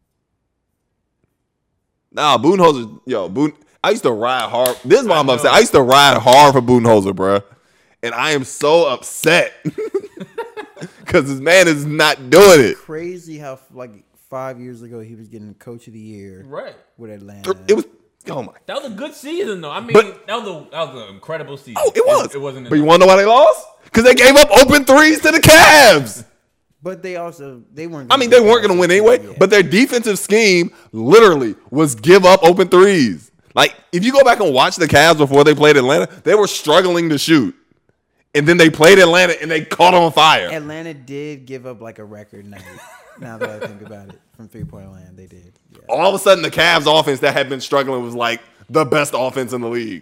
Nah, Budenholzer, I used to ride hard. This is why I'm upset. I used to ride hard for Budenholzer, bro. And I am so upset. Because this man is not doing it. Crazy how, 5 years ago, he was getting Coach of the Year. Right. With Atlanta. It was, oh my. That was a good season, though. I mean, that was an incredible season. Oh, it was. It wasn't. But you want to know why they lost? Because they gave up open threes to the Cavs. But they weren't. They weren't going to win anyway. Yeah. But their defensive scheme literally was give up open threes. Like, if you go back and watch the Cavs before they played Atlanta, they were struggling to shoot. And then they played Atlanta and they caught on fire. Atlanta did give up a record night. Now that I think about it, from 3-point land, they did. Yeah. All of a sudden, the Cavs offense that had been struggling was the best offense in the league.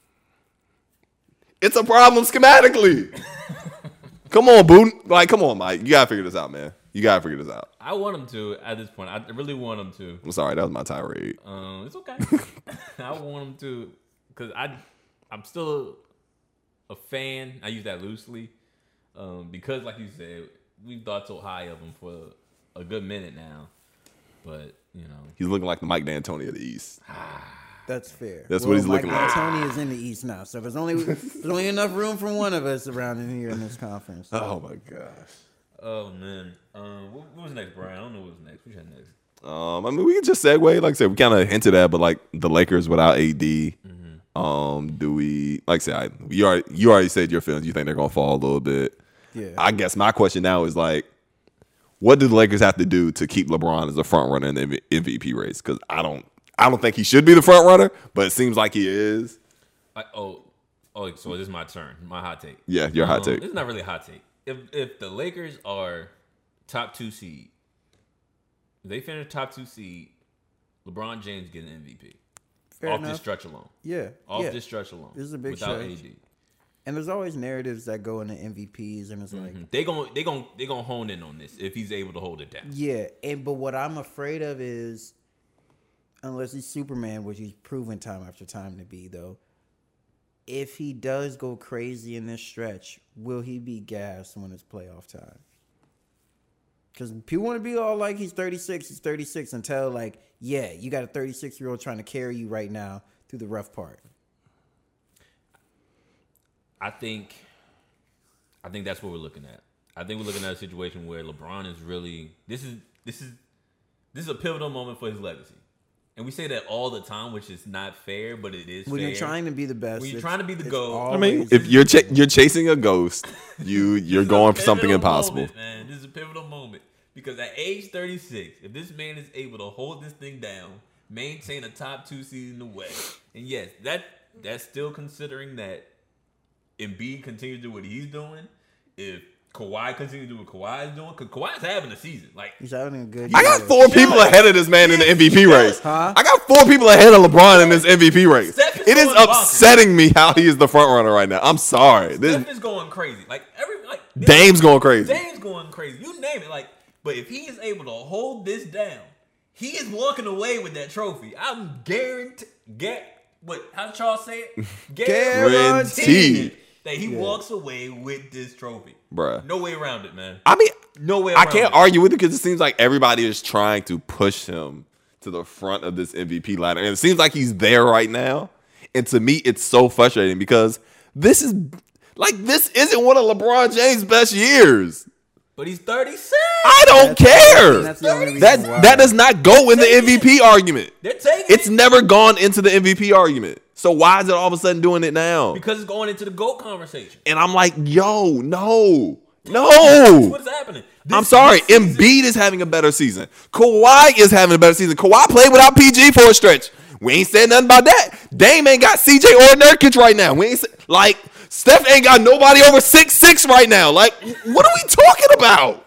It's a problem schematically. Come on, Boone. Come on, Mike. You got to figure this out, man. You got to figure this out. I want him to at this point. I really want him to. I'm sorry. That was my tirade. It's okay. I want him to because I'm still a fan. I use that loosely because, like you said, we've thought so high of him for a good minute now. But, He's looking like the Mike D'Antoni of the East. That's fair. That's what he's looking like. Tony is in the East now, so there's only enough room for one of us around in here in this conference. Oh, my gosh. Oh, man. What was next, Brian? I don't know what was next. What you had next? I mean, we can just segue. Like I said, we kind of hinted at, but the Lakers without AD. Mm-hmm. Do we? Like I said, you already said your feelings. You think they're gonna fall a little bit. Yeah. I guess my question now is what do the Lakers have to do to keep LeBron as a front runner in the MVP race? Because I don't think he should be the front runner, but it seems like he is. So this is my turn. My hot take. Yeah, your hot take. This is not really a hot take. If the Lakers are top 2 seed, if they finish top 2 seed, LeBron James getting MVP. Fair off enough. this stretch alone. Yeah. This stretch alone. This is a big without stretch. AD. And there's always narratives that go into MVPs, and it's they gonna hone in on this if he's able to hold it down. Yeah, but what I'm afraid of is, unless he's Superman, which he's proven time after time to be, though, if he does go crazy in this stretch, will he be gassed when it's playoff time? Because people want to be all like, he's 36, until you got a 36-year-old trying to carry you right now through the rough part. I think that's what we're looking at. I think we're looking at a situation where LeBron is really this is a pivotal moment for his legacy. And we say that all the time, which is not fair, but it is when fair. You're trying to be the best. When you're trying to be the GOAT. I mean, if you're chasing a ghost, you're going for something impossible. Moment, man. This is a pivotal moment. Because at age 36, if this man is able to hold this thing down, maintain a top 2 seed in the West, and yes, that's still considering that Embiid continues to do what he's doing, if Kawhi continues to do what Kawhi is doing, because Kawhi's having a season. He's having a good year. I got 4 people ahead of this man in the MVP race. Huh? I got 4 people ahead of LeBron in this MVP race. It is upsetting me how he is the front runner right now. I'm sorry. Steph is going crazy. Dame's going crazy. Dame's going crazy. You name it. But if he is able to hold this down, he is walking away with that trophy. I'm guaranteed. How did Charles say it? Guaranteed. that he walks away with this trophy. Bruh. No way around it, man. I mean, No way I around can't it. argue with it because it seems like everybody is trying to push him to the front of this MVP ladder. And it seems like he's there right now. And to me, it's so frustrating because this isn't one of LeBron James' best years. But he's 36. I don't care. That's the only reason why. That does not go in the MVP argument. They're taking It's it never gone into the MVP argument. So why is it all of a sudden doing it now? because it's going into the GOAT conversation. And I'm like, yo, no. That's what's happening. I'm sorry. this season- Embiid is having a better season. Kawhi is having a better season. Kawhi played without PG for a stretch. We ain't said nothing about that. Dame ain't got CJ or Nurkic right now. We ain't like Steph ain't got nobody over 6'6" right now. Like, what are we talking about?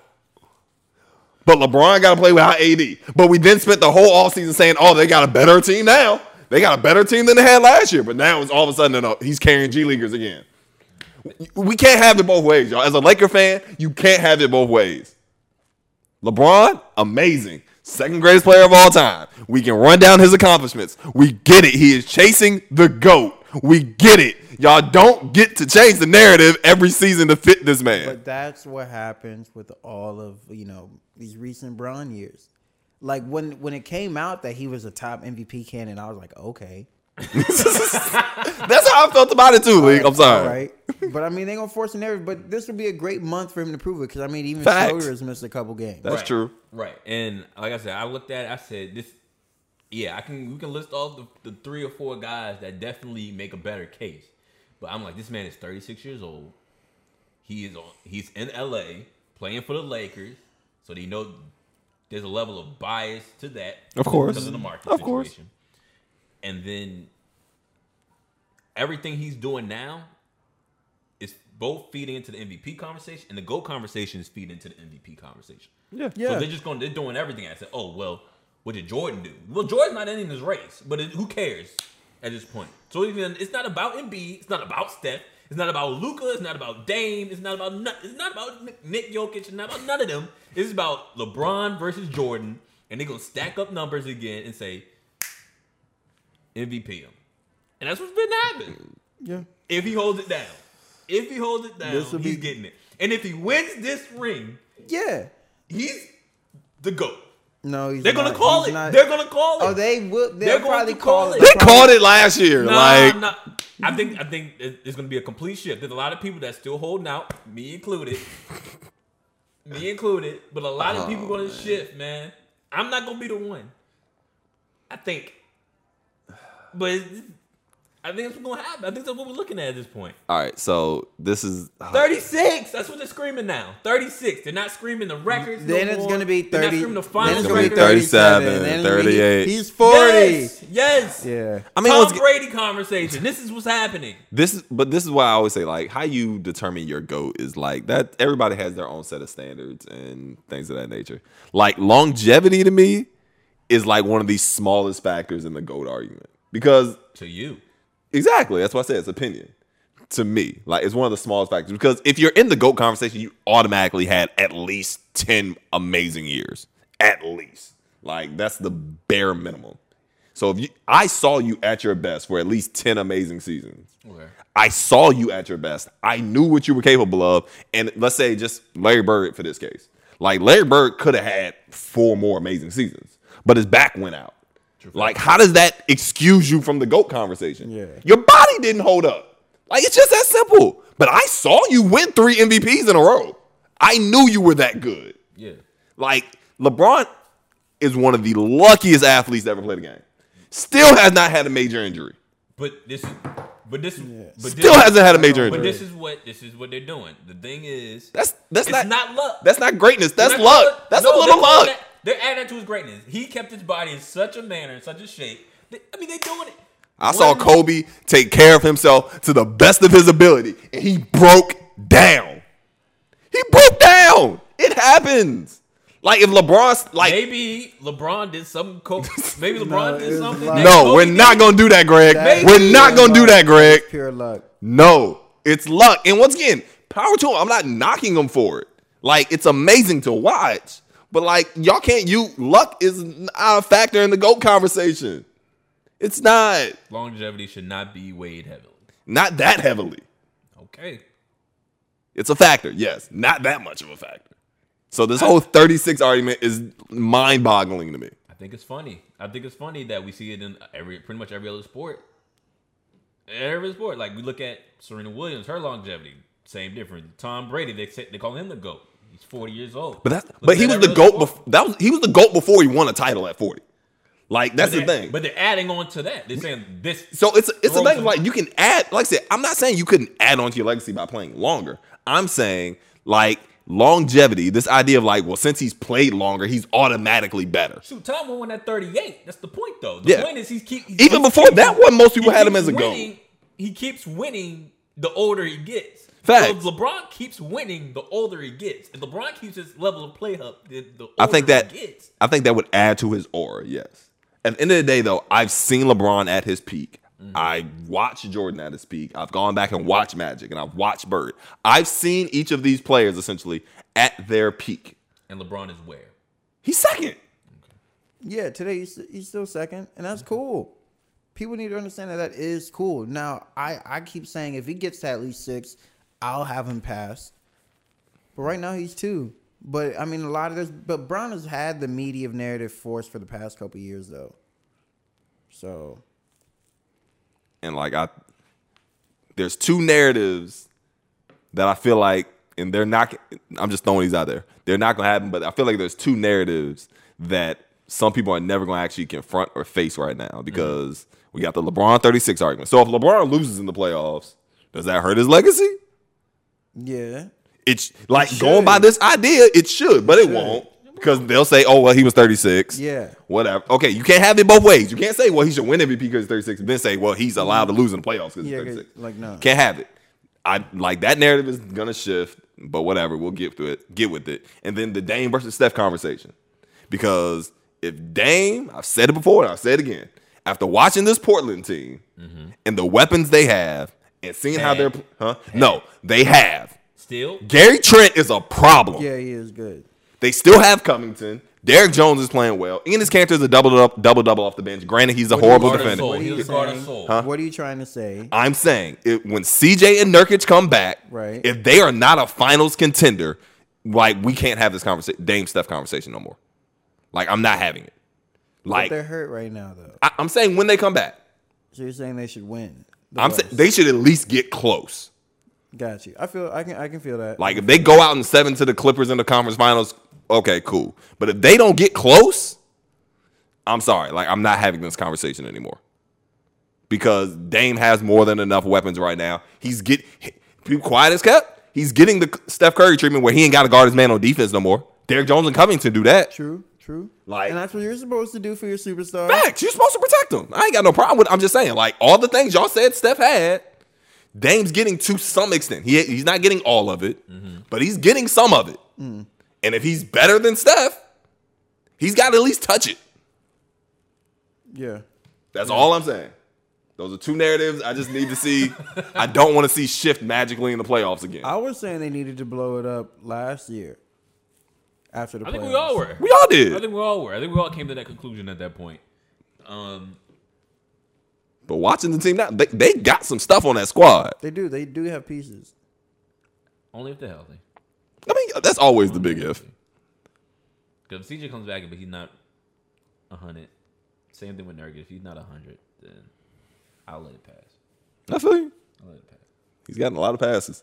But LeBron got to play without AD. But we then spent the whole offseason saying, oh, they got a better team now. They got a better team than they had last year. But now it's all of a sudden, no, he's carrying G Leaguers again. We can't have it both ways, y'all. As a Laker fan, you can't have it both ways. LeBron, amazing. Second greatest player of all time. We can run down his accomplishments. We get it. He is chasing the GOAT. We get it. Y'all don't get to change the narrative every season to fit this man. But that's what happens with all of these recent Bron years. Like when it came out that he was a top MVP candidate, I was like, okay, That's how I felt about it too, League. I'm sorry. all right. But I mean, they're gonna force a narrative. But this would be a great month for him to prove it because I mean, even Facts. Schroeder's missed a couple games. That's Right. true. Right. And like I said, I looked at it, I said this we can list all the 3 or 4 guys that definitely make a better case. But I'm like, this man is 36 years old. He's in LA playing for the Lakers. So they know there's a level of bias to that. Of course. Because of the market Of situation. course. And then everything he's doing now is both feeding into the MVP conversation and the GOAT conversation is feeding into the MVP conversation. Yeah. So they're doing everything. I said, oh, well, what did Jordan do? Well, Jordan's not in this race, but who cares at this point? So it's not about Embiid. It's not about Steph. It's not about Luka. It's not about Dame. It's not about Nick Jokic. It's not about none of them. It's about LeBron versus Jordan, and they're gonna stack up numbers again and say MVP him, and that's what's been happening. Yeah. If he holds it down, he's getting it, and if he wins this ring, Yeah. he's the GOAT. No, he's They're not. gonna call He's it. not. They're gonna call it. Oh, they will. They're They'll going probably to call call it. it. They called it last year. Nah. I think it's gonna be a complete shift. There's a lot of people that's still holding out, me included. But a lot of people gonna shift, man. I'm not gonna be the one. I think, but I think that's what's gonna happen. I think that's what we're looking at this point. All right, so this is 36. That's what they're screaming now. 36. They're not screaming the records. Then no it's more. gonna be They're not 30. screaming the Then finals it's gonna be record. 37, Then it's gonna be 38. He's 40. Yes. Yeah. I mean, Tom Brady conversation. This is what's happening. this is why I always say, like, how you determine your GOAT is like that. Everybody has their own set of standards and things of that nature. Like, longevity to me is like one of the smallest factors in the GOAT argument because To you. exactly that's why I said it's opinion. To me, like, it's one of the smallest factors because if you're in the GOAT conversation, you automatically had at least 10 amazing years, at least. Like, that's the bare minimum. So I saw you at your best for at least 10 amazing seasons. Okay. I saw you at your best. I knew what you were capable of. And let's say just Larry Bird for this case. Like, Larry Bird could have had 4 more amazing seasons, but his back went out. Like, how does that excuse you from the GOAT conversation? Yeah. Your body didn't hold up. Like, it's just that simple. But I saw you win 3 MVPs in a row. I knew you were that good. Yeah. Like, LeBron is one of the luckiest athletes to ever play the game. Still has not had a major injury. But this Still hasn't had a major But injury. this is what they're doing. The thing is, That's it's not luck. That's not greatness. That's Not luck. luck. That's No, a little they're luck. doing that- They're adding that to his greatness. He kept his body in such a manner, in such a shape. They're doing it. I saw Kobe take care of himself to the best of his ability, and he broke down. He broke down. It happens. Like, if LeBron's like, Maybe LeBron did something. Maybe LeBron it did was something. luck. that no, Kobe we're did. not gonna do that, Greg. That We're is not pure gonna do luck. that, Greg. It's pure luck. No, it's luck. And once again, power to him. I'm not knocking him for it. Like, it's amazing to watch. But, like, y'all can't luck is not a factor in the GOAT conversation. It's not. Longevity should not be weighed heavily. Not that heavily. Okay. It's a factor, yes. Not that much of a factor. So this whole 36 argument is mind-boggling to me. I think it's funny. I think it's funny that we see it in pretty much every other sport. Every sport. Like, we look at Serena Williams, her longevity, same difference. Tom Brady, they call him the GOAT. He's 40 years old. But he was the GOAT he was the GOAT before he won a title at 40. Like, that's the thing. But they're adding on to that. They're saying this. So it's a thing, like, you can add, like I said, I'm not saying you couldn't add on to your legacy by playing longer. I'm saying, like, longevity, this idea of, like, well, since he's played longer, he's automatically better. Shoot, Tom won at 38. That's the point, though. The point is even before that one, most people had him as a GOAT. He keeps winning the older he gets. Facts. So LeBron keeps winning the older he gets. If LeBron keeps his level of play up, the older he gets. I think that would add to his aura, yes. At the end of the day, though, I've seen LeBron at his peak. Mm-hmm. I watched Jordan at his peak. I've gone back and watched Magic, and I've watched Bird. I've seen each of these players, essentially, at their peak. And LeBron is where? He's second. Okay. Yeah, today he's still second, and that's cool. People need to understand that is cool. Now, I keep saying if he gets to at least 6, I'll have him pass. But right now he's 2. But I mean, a lot of this. But Brown has had the media narrative force for the past couple of years, though. So, and like there's 2 narratives that I feel like, and they're not. I'm just throwing these out there. They're not gonna happen. But I feel like there's 2 narratives that some people are never gonna actually confront or face right now because we got the LeBron 36 argument. So if LeBron loses in the playoffs, does that hurt his legacy? Yeah. It's like going by this idea, it should, but it won't because they'll say, "Oh, well, he was 36." Yeah, whatever. Okay, you can't have it both ways. You can't say, "Well, he should win MVP because he's 36," and then say, "Well, he's allowed to lose in the playoffs because he's 36." Like no, can't have it. I like that narrative is gonna shift, but whatever. We'll get with it, and then the Dame versus Steph conversation because if Dame, I've said it before and I'll say it again, after watching this Portland team and the weapons they have and seeing how they're, no, they have. Still? Gary Trent is a problem. Yeah, he is good. They still have Covington. Derrick Jones is playing well. Enes Kanter is a double off the bench. Granted, he's a horrible defender. What are you trying to say? I'm saying when CJ and Nurkic come back, right? If they are not a finals contender, like we can't have this conversation, Dame Steph conversation no more. Like I'm not having it. Like but they're hurt right now, though. I'm saying when they come back. So you're saying they should win? I'm saying they should at least get close. Got you. I can feel that. Like if they go out and 7 to the Clippers in the conference finals, okay, cool. But if they don't get close, I'm sorry. Like I'm not having this conversation anymore. Because Dame has more than enough weapons right now. People quiet as kept. He's getting the Steph Curry treatment where he ain't got to guard his man on defense no more. Derrick Jones and Covington do that. True. Like, and that's what you're supposed to do for your superstar. Facts. You're supposed to protect them. I ain't got no problem with it. I'm just saying, like, all the things y'all said Steph had, Dame's getting to some extent. He's not getting all of it, but he's getting some of it. And if he's better than Steph, he's got to at least touch it. Yeah. That's all I'm saying. Those are 2 narratives I just need to see. I don't want to see shift magically in the playoffs again. I was saying they needed to blow it up last year. After the playoffs. I think we all were. We all did. I think we all were. I think we all came to that conclusion at that point. But watching the team now, they got some stuff on that squad. They do. They do have pieces. Only if they're healthy. I mean, that's always the big if. Because if CJ comes back, but he's not 100. Same thing with Nurkic. If he's not 100, then I'll let it pass. I feel you. I'll let it pass. He's gotten a lot of passes.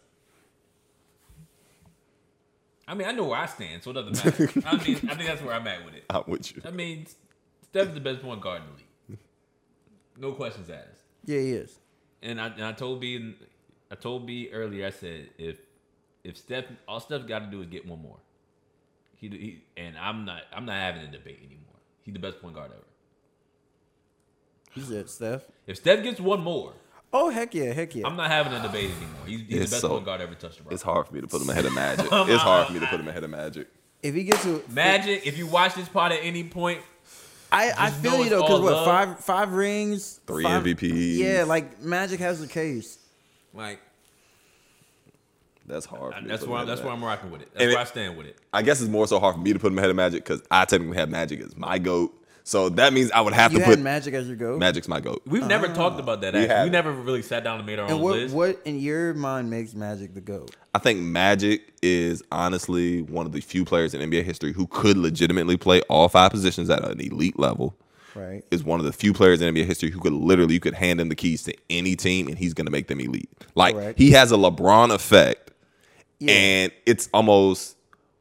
I mean, I know where I stand, so it doesn't matter. I think that's where I'm at with it. I'm with you. I mean, Steph's the best point guard in the league. No questions asked. Yeah, he is. And I told B earlier. I said if Steph, all Steph got to do is get one more. And I'm not having a debate anymore. He's the best point guard ever. You said Steph. If Steph gets one more, oh heck yeah. I'm not having a debate anymore. He's the best point guard ever touched the rock. It's hard for me to put him ahead of Magic. It's hard for me to put him ahead of Magic. If he gets to Magic, if you watch this pod at any point, I feel you though, because what, five rings, 3 MVPs. Yeah, like Magic has the case. Like that's hard. For me that's where I'm rocking with it. That's where I stand with it. I guess it's more so hard for me to put him ahead of Magic because I technically have Magic as my GOAT. So that means I would have You to had put Magic as your GOAT? Magic's my GOAT. We've never talked about that. We Actually, we haven't. never really sat down and made our And own list. what in your mind makes Magic the GOAT? I think Magic is honestly one of the few players in NBA history who could legitimately play all 5 positions at an elite level. Right. Is one of the few players in NBA history who could literally, you could hand him the keys to any team and he's going to make them elite. Like, Correct. he has a LeBron effect, Yeah. and it's almost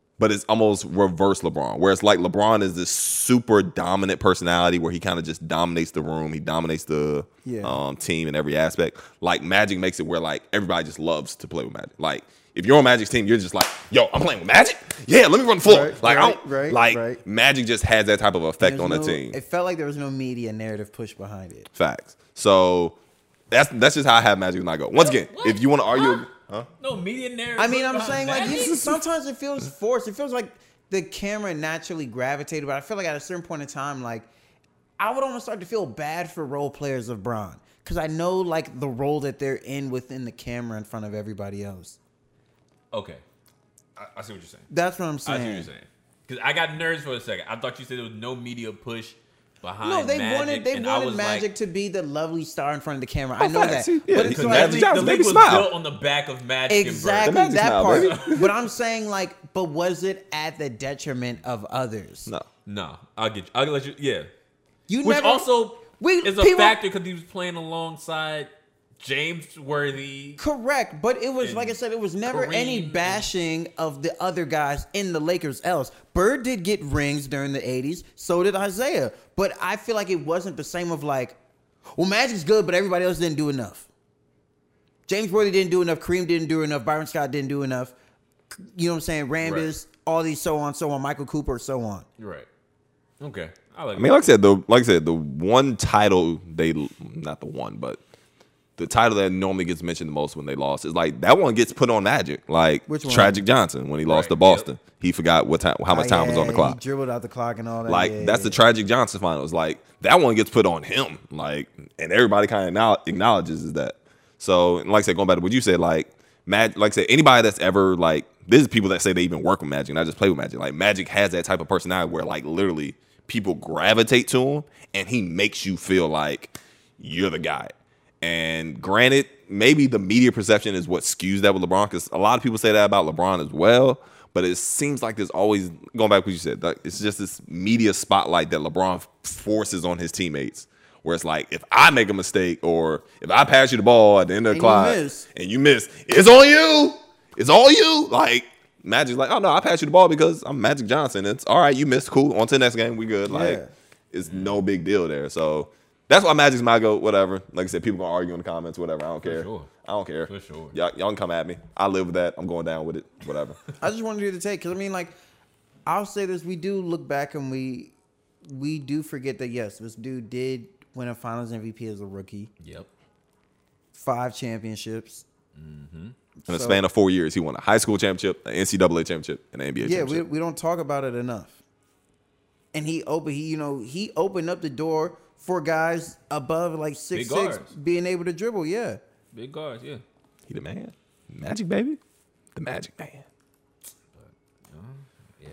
reverse LeBron, where it's like LeBron is this super dominant personality where he kind of just dominates the room. He dominates the team in every aspect. Like, Magic makes it where, like, everybody just loves to play with Magic. Like, if you're on Magic's team, you're just like, yo, I'm playing with Magic? Yeah, let me run the floor. Right. Magic just has that type of effect on the team. It felt like there was no media narrative push behind it. Facts. So that's just how I have Magic when I go. Once again, What? if you want to argue, No media narrative. I mean, I'm saying, like, Magic? sometimes it feels forced. It feels like the camera naturally gravitated, but I feel like at a certain point in time, like, I would almost start to feel bad for role players of Bron. Because I know, like, the role that they're in within the camera in front of everybody else. Okay, I see what you're saying. That's what I'm I see what saying. you're saying. Because I got nervous for a second. I thought you said there was no media push behind. No, they Magic, wanted and I was Magic like, to be the lovely star in front of the camera. I know facts. that. Yeah, But because it's the like, Magic league, Johnson, the league baby was smile. built on the back of Magic exactly The Magic that smile, part. baby. But I'm saying, like, but was it at the detriment of others? no. and Bird. No, I'll get you. I'll let you. Yeah, You which never, also is a people- factor because he was playing alongside James Worthy. Correct, but it was And like I said, it was never any Kareem. bashing of the other guys in the Lakers. Else, Bird did get rings during the '80s, so did Isaiah. But I feel like it wasn't the same of like, well, Magic's good, but everybody else didn't do enough. James Worthy didn't do enough. Kareem didn't do enough. Byron Scott didn't do enough. You know what I'm saying? Rambis, all these so on. Michael Cooper, so on. You're right. Okay, I like. I mean, like I said, the one title not the one, but the title that normally gets mentioned the most when they lost is like that one gets put on Magic. Like Which one? Tragic Johnson when he lost to Right, Boston. He forgot how much time was on the He clock. dribbled out the clock and all that. Like Yeah, that's yeah. the Tragic Johnson finals. Like that one gets put on him. Like, and everybody kind of acknowledges that. So, and like I said, going back to what you said, like like I said, anybody that's ever like, this is people that say they even work with Magic, not just play with Magic. Like Magic has that type of personality where like literally people gravitate to him, and he makes you feel like you're the guy. And granted, maybe the media perception is what skews that with LeBron, because a lot of people say that about LeBron as well. But it seems like there's always, going back to what you said, like, it's just this media spotlight that LeBron forces on his teammates. Where it's like, if I make a mistake or if I pass you the ball at the end of the clock and you miss, it's on you. It's all you. Like, Magic's like, oh, no, I passed you the ball because I'm Magic Johnson. It's all right, you missed. Cool. On to the next game. We good. Like, Yeah. it's no big deal there. So that's why Magic's my GOAT, whatever. Like I said, people going to argue in the comments, whatever. I don't care. sure. I don't care. For sure. Y'all can come at me. I live with that. I'm going down with it. Whatever. I just wanted you to take, because I mean, like, I'll say this: we do look back and we do forget that yes, this dude did win a Finals MVP as a rookie, Yep. 5 championships. In the span of 4 years, he won a high school championship, an NCAA championship, and an NBA Yeah, championship. we don't talk about it enough. And he opened up the door for guys above like 6'6" guards. being able to dribble. Yeah, Big guards. Yeah. He the man. Magic, baby. The Magic man. Yeah.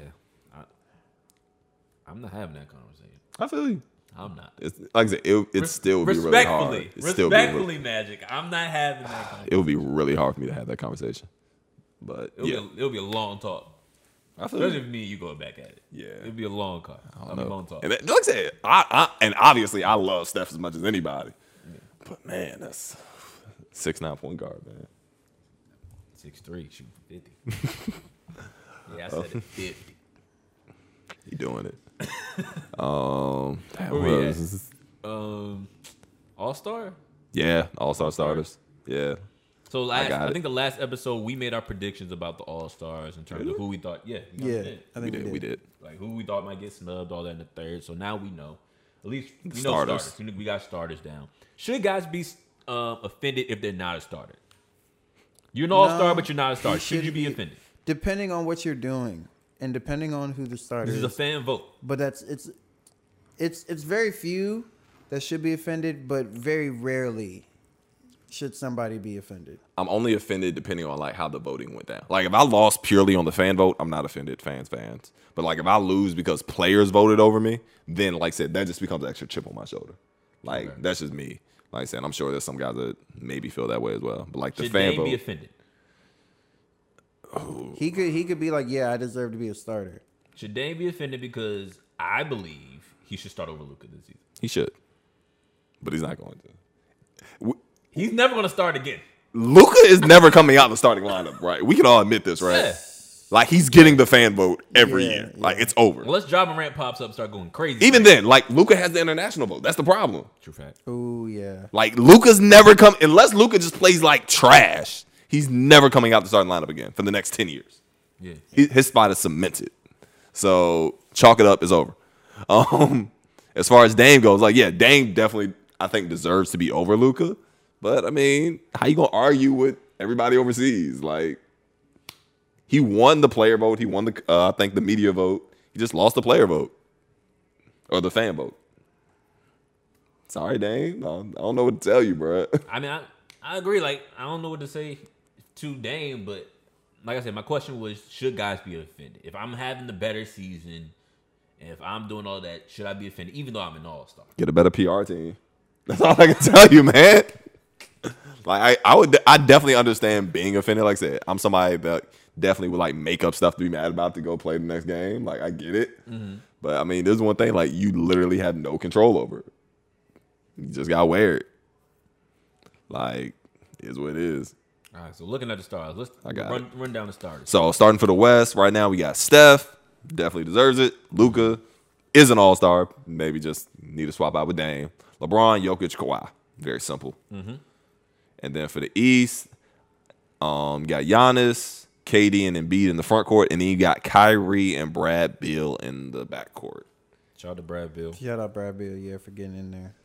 I'm not having that conversation. I feel you. I'm not. It's, like I said, it still would be really hard. Respectfully, It'd still be respectfully, Magic. I'm not having that conversation. it would be really hard for me to have that conversation. But It'll be a long talk. I feel Especially you. if me and you go back at it. Yeah. It'll be a long talk. I don't know. Long talk. And like I said, and obviously I love Steph as much as anybody. But man, that's 6'9" point guard, man. 6'3", shooting 50. Yeah, I said it 50. He doing it. Where we at? All-Star? Yeah, All-Star starters. Yeah. So got I it. think the last episode we made our predictions about the All-Stars in terms of who we thought. Yeah, you guys yeah. did. I think We did. Like who we thought might get snubbed, all that in the third. So now we know. At least we know Starters. starters. We got starters down. Should guys be offended if they're not a starter? You're an all-star, but you're not a starter. Should you be offended? Depending on what you're doing and depending on who the starter This is. is a fan vote. But it's very few that should be offended, but very rarely Should somebody be offended? I'm only offended depending on like how the voting went down. Like if I lost purely on the fan vote, I'm not offended. Fans. But like if I lose because players voted over me, then like I said, that just becomes an extra chip on my shoulder. Like that's just me. Like I said, I'm sure there's some guys that maybe feel that way as well. But like the Should fan Dame vote, be offended? He could be like, yeah, I deserve to be a starter. Should Dame be offended because I believe he should start over Luka this season? he should, but he's not going to. He's never going to start again. Luka is never coming out in the starting lineup, right? We can all admit this, right? Yeah. Like he's getting the fan vote every year. Yeah. Like it's over. Unless Ja Morant pops up and start going crazy. Even then, like Luka has the international vote. That's the problem. True fact. Oh yeah. Like Luka's never come unless Luka just plays like trash. He's never coming out the starting lineup again for the next 10 years. Yeah. His spot is cemented. So chalk it up. It's over. As far as Dame goes, like yeah, Dame definitely I think deserves to be over Luka. But I mean, how you gonna argue with everybody overseas? Like he won the player vote. He won the I think the media vote. He just lost the player vote or the fan vote. Sorry, Dame. I don't know what to tell you, bro. I mean, I agree. Like, I don't know what to say to Dame, but like I said, my question was, should guys be offended? If I'm having the better season, and if I'm doing all that, should I be offended, even though I'm an all-star? Get a better PR team. That's all I can tell you, man. Like I definitely understand being offended. Like I said, I'm somebody that definitely would like make up stuff to be mad about to go play the next game. Like I get it, but I mean, there's one thing like you literally had no control over it. You just got weird. Like, is what it is. All right, so looking at the stars, let's run down the starters. So starting for the West right now, we got Steph, definitely deserves it. Luka is an all-star, maybe just need to swap out with Dame. LeBron, Jokic, Kawhi, very simple. And then for the East, you got Giannis, KD, and Embiid in the front court, and then you got Kyrie and Brad Beal in the back court. Shout out to Brad Beal. Shout out Brad Beal, yeah, for getting in there.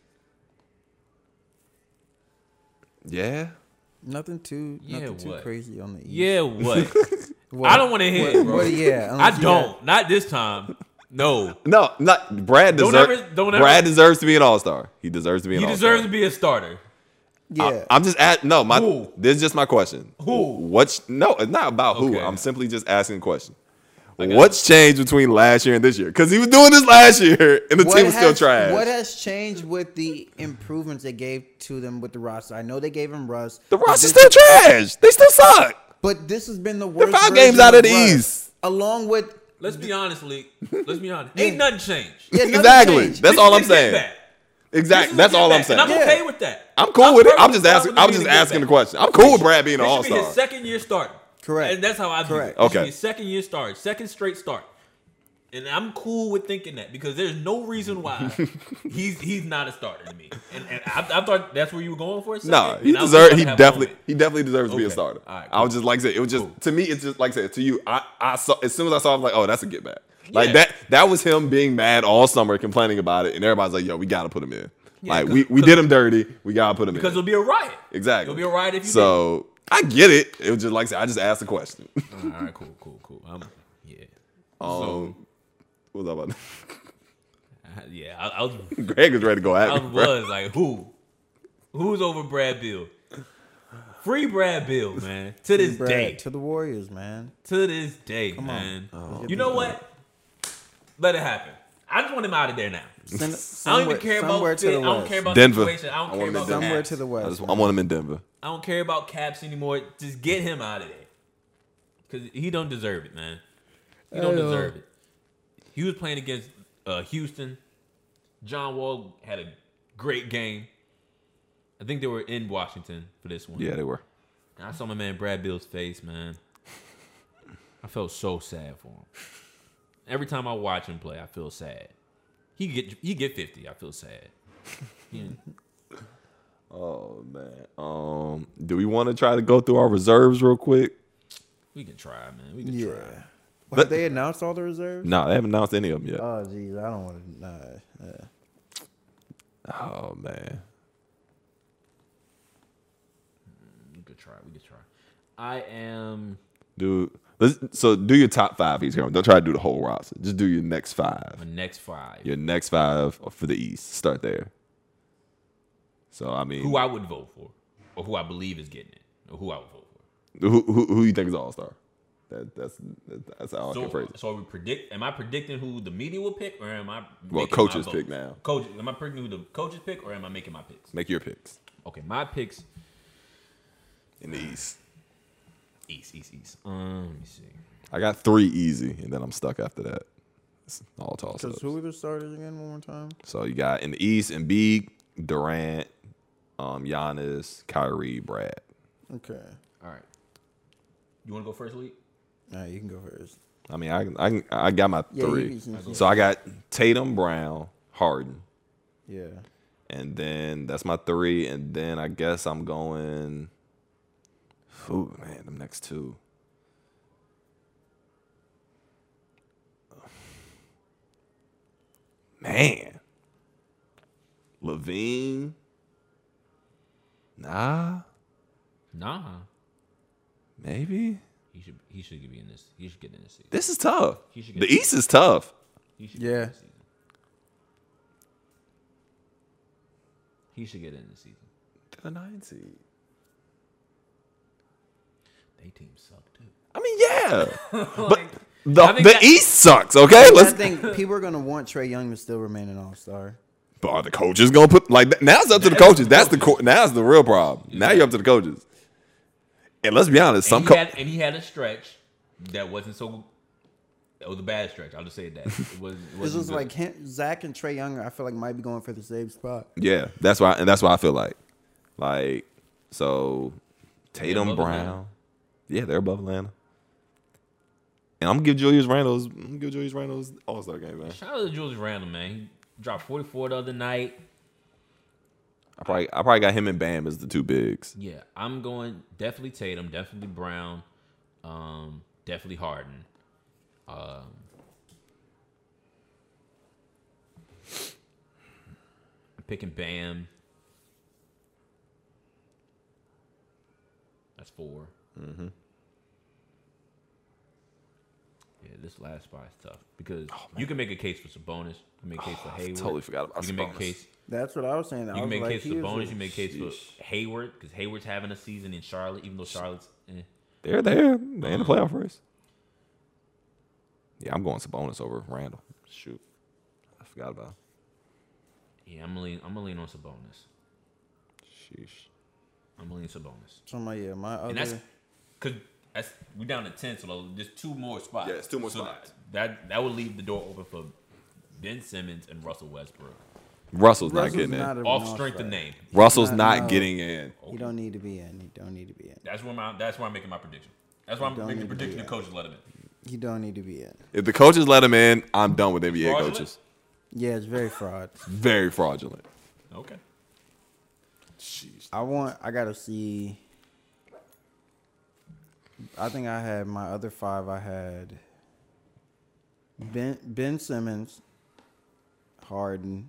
Yeah. Nothing too crazy on the East. Yeah, what? What? I don't want to hear it, bro. What, yeah, I unless you don't. Not this time. No. No, not Brad. Brad deserves to be an all-star. He deserves to be an He all-star. deserves to be a starter. Yeah. I'm just at no. Who? This is just my question. Who? It's not about who. Okay. I'm simply just asking a question. What's changed between last year and this year? Because he was doing this last year, and the team was still trash. What has changed with the improvements they gave to them with the roster? I know they gave him Russ. The roster's still trash. They still suck. But this has been the worst. They're 5 version games out of the Russ, East. along with. Let's be honest, Leak. Let's be honest. Ain't nothing changed. Yeah, nothing Exactly. changed. That's This all is I'm a saying. get back. Exactly. This is That's a all get I'm back, saying. And I'm Yeah. okay with that. I'm cool with it. I'm perfectly just fine asking. with I'm being just a get asking the back. question. I'm cool with Brad being an This should be his all-star. second year start. Correct. And that's how I view Correct. it. This should Okay. be his second year start. Second straight start. And I'm cool with thinking that because there's no reason why he's not a starter to me. And I thought that's where you were going for a second. No, he And I was deserves. about He to have a definitely. moment. He definitely deserves to be a Okay. starter. All right, I was just like I said. It was just to me. It's just like I said to you. I saw as soon as I saw. I was like, oh, that's a get back. Like Yeah. that was him being mad all summer, complaining about it, and everybody's like, yo, we got to put him in. Yeah, Like 'cause- we did him dirty. We got to put him Because in. it'll be a riot. Exactly. It'll be a riot if you So I get it. It was just like I said. I just asked the question. All right, cool. Yeah. What was I about? Yeah, I was Greg was ready to go at I me. bro. was like, who's over Brad Beal? Free Brad Beal, man. To this Brad, day. to the Warriors, man. To this day, man. You know what? Let it happen. I just want him out of there now. I don't even care about somewhere fit. to the I don't West. care about Denver. situation. I I don't want care him about in Denver. Somewhere caps. to the West. I want him in Denver. I don't care about caps anymore. Just get him out of there. Because he don't deserve it, man. He don't deserve it. He was playing against Houston. John Wall had a great game. I think they were in Washington for this one. Yeah, they were. And I saw my man Brad Beal's face, man. I felt so sad for him. Every time I watch him play, I feel sad. He get 50. I feel sad. Yeah. Oh man. Do we want to try to go through our reserves real quick? We can try, man. We can Yeah. try. Have they announced all the reserves? No, they haven't announced any of them yet. Oh, jeez, I don't want to. Nah. Oh man. We could try. I am. Dude, so do your top 5 each game. Don't try to do the whole roster. Just do your next 5. My next 5. Your next 5 for the East. Start there. So I mean, Who I would vote for. or who I believe is getting it, or who I would vote for. Who you think is all-star? That's how I can phrase it. So am I predicting who the media will pick, or am I Well, making coaches my pick votes? now. Am I predicting who the coaches pick, or am I making my picks? Make your picks. Okay, my picks. In the East. East. Let me see. I got 3 easy, and then I'm stuck after that. It's all toss ups. Because who are the starters again? One more time. So you got in the East, Embiid, Durant, Giannis, Kyrie, Brad. Okay. All right. You want to go first, Lee? All right, you can go first. I mean, I got my Yeah, 3. you can- So I got Tatum, Brown, Harden, Yeah. and then that's my 3. And then I guess I'm going. Ooh, man, them next 2. Man, Levine. Nah, maybe. He should be in this. He should get in this season. This is tough. He should get The East is tough. He should Yeah. get in this season. He should get in this season. They're the 9 seed. They team suck too. I mean, yeah, Like, but I think the that- East sucks. Okay, I think people are gonna want Trae Young to still remain an All-Star. But are the coaches gonna put like now? It's up to the coaches. That's now it's the real problem. Now you're up to the coaches. And let's be honest, some and he had a stretch that wasn't so. It was a bad stretch. I'll just say that. It was. It This wasn't was good. like Zach and Trae Young. I feel like might be going for the same spot. yeah, that's why I feel like so Tatum, above Brown, Atlanta. yeah, they're above Atlanta. And I'm gonna give Julius Randle's All-Star game, man. Shout out to Julius Randle, man. He dropped 44 the other night. I probably got him and Bam as the 2 bigs. Yeah, I'm going definitely Tatum, definitely Brown, definitely Harden. I'm picking Bam. That's 4. Mm-hmm. Yeah, this last spot is tough because you can make a case for Sabonis. You can make a case for Hayward. Totally forgot about You can make a Sabonis. case. That's what I was saying. You can make a case for Sabonis. You can make a case for Hayward because Hayward's having a season in Charlotte, even though Charlotte's. They're there. They're in the playoff race. Yeah, I'm going Sabonis over Randle. Shoot, I forgot about him. Yeah, I'm gonna lean on Sabonis. Sheesh. I'm gonna lean Sabonis, So my other. and that's because we down to 10, so there's 2 more spots. Yeah, it's 2 more spots. That would leave the door open for Ben Simmons and Russell Westbrook. Russell's not Russell's getting not in. a- Off No, strength of sorry. name. Russell's No, not no. getting in. He don't need to be in. He don't need to be in. That's where I'm making my prediction. That's why I'm Don't making the need to prediction do the that. coaches let him in. He don't need to be in. If the coaches let him in, I'm done with NBA Fraudulent? coaches. Yeah, it's very fraud. Very fraudulent. Okay. Sheesh. I gotta see. I think I had my other 5. I had Ben Simmons, Harden,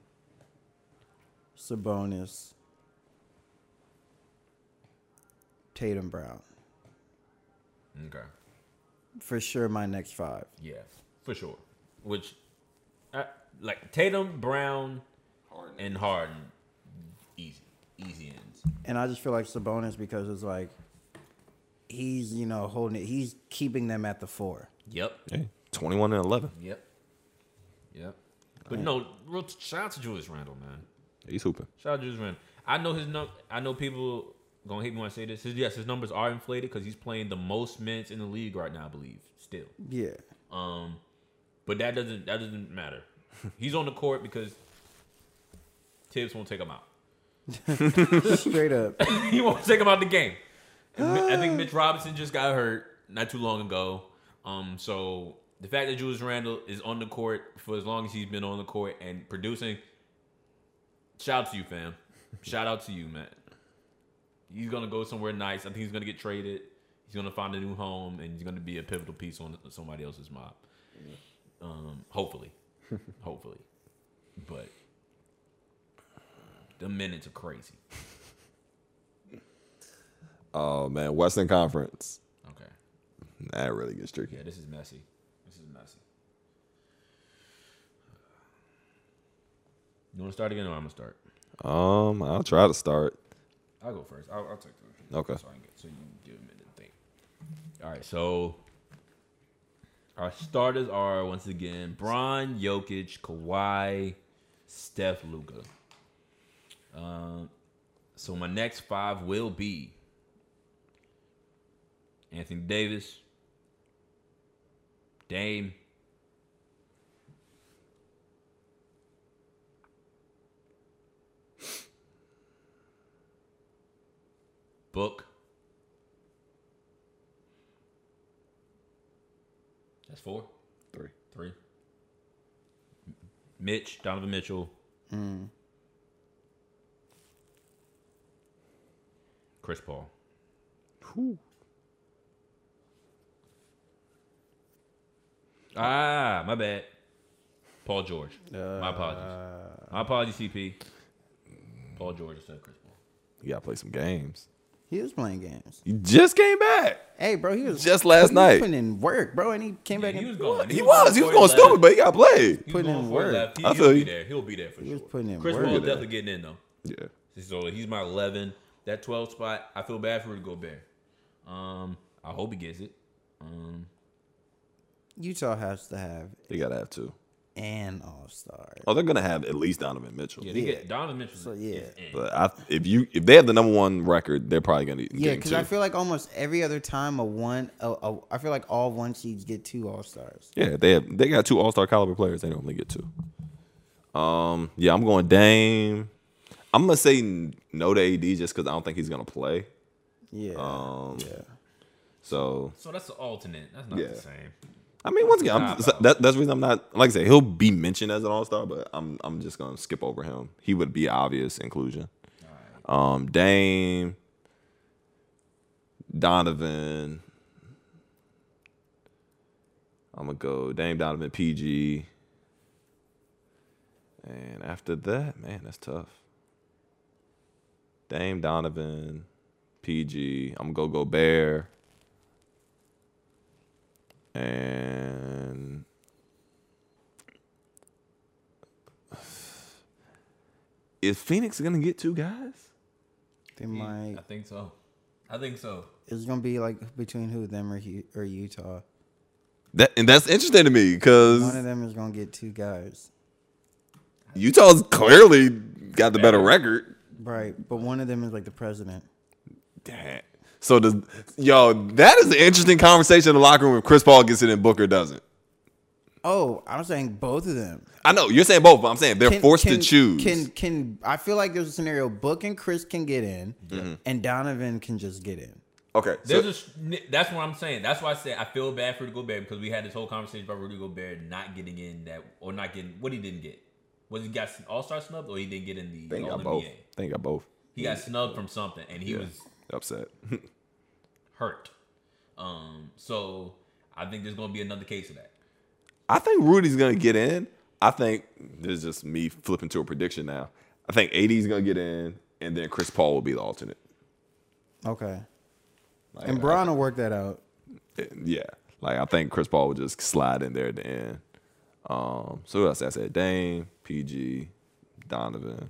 Sabonis, Tatum, Brown. Okay. For sure, my next 5. Yeah, for sure. Which, like Tatum, Brown, and Harden, easy ends. And I just feel like Sabonis because it's like he's holding it. He's keeping them at the 4. Yep. Hey, 21 and 11. Yep. But no, shout out to Julius Randle, man. He's hooping. Shout out to Julius Randle. I know his I know people gonna hate me when I say this. His numbers are inflated because he's playing the most minutes in the league right now. I believe still. Yeah. But that doesn't matter. He's on the court because Tibbs won't take him out. Straight up. He won't take him out the game. I think Mitch Robinson just got hurt not too long ago. So the fact that Julius Randle is on the court for as long as he's been on the court and producing, shout out to you, fam. Shout out to you, man. He's gonna go somewhere nice. I think he's gonna get traded. He's gonna find a new home, and he's gonna be a pivotal piece on somebody else's mob. Hopefully, but the minutes are crazy. Oh man, Western Conference. Okay. That really gets tricky. Yeah, this is messy. You want to start again, or I'm gonna start? I'll try to start. I'll go first. I'll take the Okay. so you can give a minute to think. All right, so our starters are once again Bron, Jokic, Kawhi, Steph, Luka. So my next 5 will be Anthony Davis, Dame, Book. That's 4. 3. Mitch, Donovan Mitchell. Chris Paul. Whew. My bad. Paul George. My apologies. My apologies, CP. Paul George instead of Chris Paul. You gotta play some games. He was playing games. You just came back. Hey, bro, he was Just last he was night. putting in work, bro, and he came back He and was going. He was going stupid, but he got played. He was putting going in for work. left. I He'll feel be you. there. He'll be there for he sure. was putting in Chris work. Paul is there. definitely getting in though. Yeah. So he's my 11. That 12 spot, I feel bad for Rudy Gobert. I hope he gets it. Utah has to have They gotta have 2. an all-star. Oh, they're gonna have at least Donovan Mitchell. Yeah, they Yeah. get Donovan Mitchell. So, yeah. is in. But if they have the number 1 record, they're probably gonna Yeah, get because 2. I feel like almost every other time I feel like all 1 seeds get 2 all-stars. Yeah, they got 2 All-Star caliber players. They normally get 2. Yeah, I'm going Dame. I'm gonna say no to AD just because I don't think he's gonna play. Yeah. Yeah. So So that's an alternate. That's not Yeah. the same. I mean, once again, Nah, that's the reason I'm not, like I say, he'll be mentioned as an All-Star, but I'm just gonna skip over him. He would be obvious inclusion. Dame, Donovan. I'm gonna go Dame, Donovan, PG, and after that, man, that's tough. Dame, Donovan, PG. I'm gonna go Gobert. And is Phoenix gonna get 2 guys? They might. I think so. I think so. It's gonna be like between who them or Utah. That's interesting to me One because of them is gonna get 2 guys. Utah's clearly got the better record. Right, but one of them is like the president. Damn. So that is an interesting conversation in the locker room if Chris Paul gets it and Booker doesn't. Oh, I'm saying both of them. I know you're saying both, but I'm saying they're forced to choose. Can I feel like there's a scenario Book and Chris can get in, and Donovan can just get in. Okay, so That's what I'm saying. That's why I said I feel bad for Rudy Gobert because we had this whole conversation about Rudy Gobert not getting in not getting what he didn't get. Was he got All-Star snubbed or he didn't get in the they got All-NBA? both. They got both. He got snubbed from something and he was Upset. hurt. So I think there's gonna be another case of that. I think Rudy's gonna get in. I think this is just me flipping to a prediction now. I think AD's gonna get in, and then Chris Paul will be the alternate. Okay. Like, And Bron will work that out. Yeah, like I think Chris Paul will just slide in there at the end. So who else? I said Dame, PG, Donovan.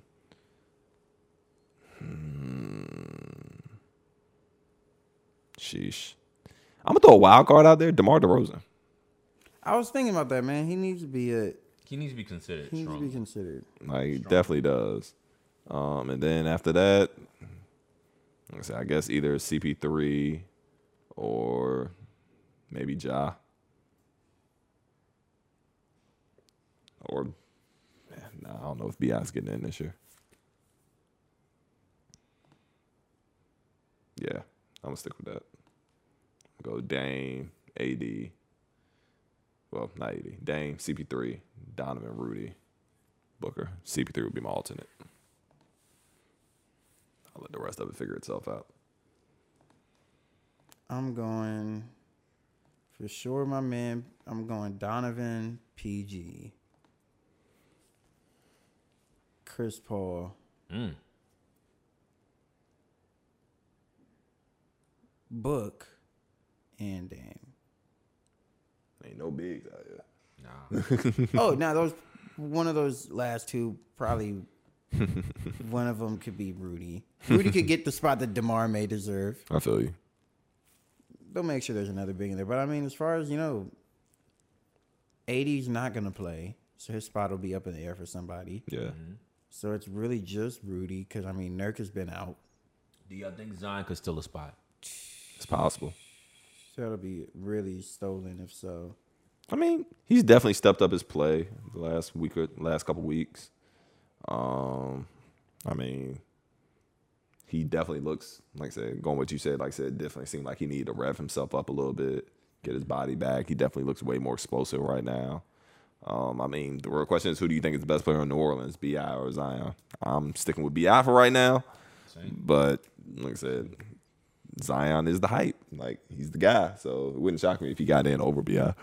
Sheesh. I'm gonna throw a wild card out there. DeMar DeRozan. I was thinking about that, man. He needs to be He needs to be considered. He needs to strong. be considered. Like he definitely does. And then after that, like I said, I guess either CP3 or maybe Ja. Or I don't know if Bi's getting in this year. Yeah, I'm gonna stick with that. Go Dame, AD. Well, not AD. Dame, CP3, Donovan, Rudy, Booker. CP3 would be my alternate. I'll let the rest of it figure itself out. I'm going for sure, my man. I'm going Donovan, PG, Chris Paul, Book, and Dame. Ain't no bigs out here. Nah. Oh, now those one of those last two probably One of them could be Rudy. Rudy could get the spot that DeMar may deserve. I feel you. They'll make sure there's another big in there. But I mean, as far as, 80's not going to play. So his spot will be up in the air for somebody. Yeah. So it's really just Rudy because, I mean, Nurk has been out. Do y'all think Zion could steal a spot? It's possible. So that'll be really stolen if so. I mean, he's definitely stepped up his play the last couple weeks. I mean, he definitely looks, like I said, going what you said, like I said, definitely seemed like he needed to rev himself up a little bit, get his body back. He definitely looks way more explosive right now. I mean, the real question is, who do you think is the best player in New Orleans, B.I. or Zion? I'm sticking with B.I. for right now. Same. But, like I said, Zion is the hype. Like, he's the guy. So it wouldn't shock me if he got in over B.I.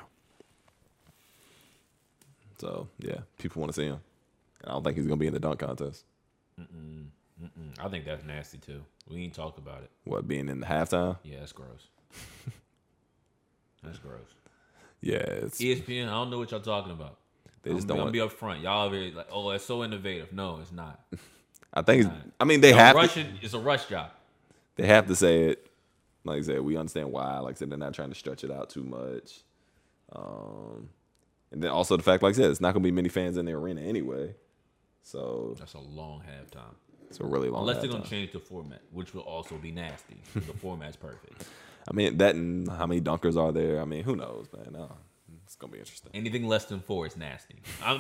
So, yeah, people want to see him. I don't think he's going to be in the dunk contest. I think that's nasty too. We ain't talked about it. What, being in the halftime? Yeah, that's gross. That's gross. Yeah, it's ESPN, I don't know what y'all talking about. they just I'm don't gonna want. be up front. Y'all are like, oh, it's so innovative. No, it's not. I think it's, I mean they have to, It's a rush job. they have to say it. Like I said, we understand why. Like I said, they're not trying to stretch it out too much. And then also the fact, like I said, it's not gonna be many fans in the arena anyway. So That's a long halftime. it's a really long. Unless they're gonna halftime. change the format, which will also be nasty. 'Cause the format's perfect. I mean that and how many dunkers are there? I mean, who knows, man? No, it's gonna be interesting. Anything less than 4 is nasty.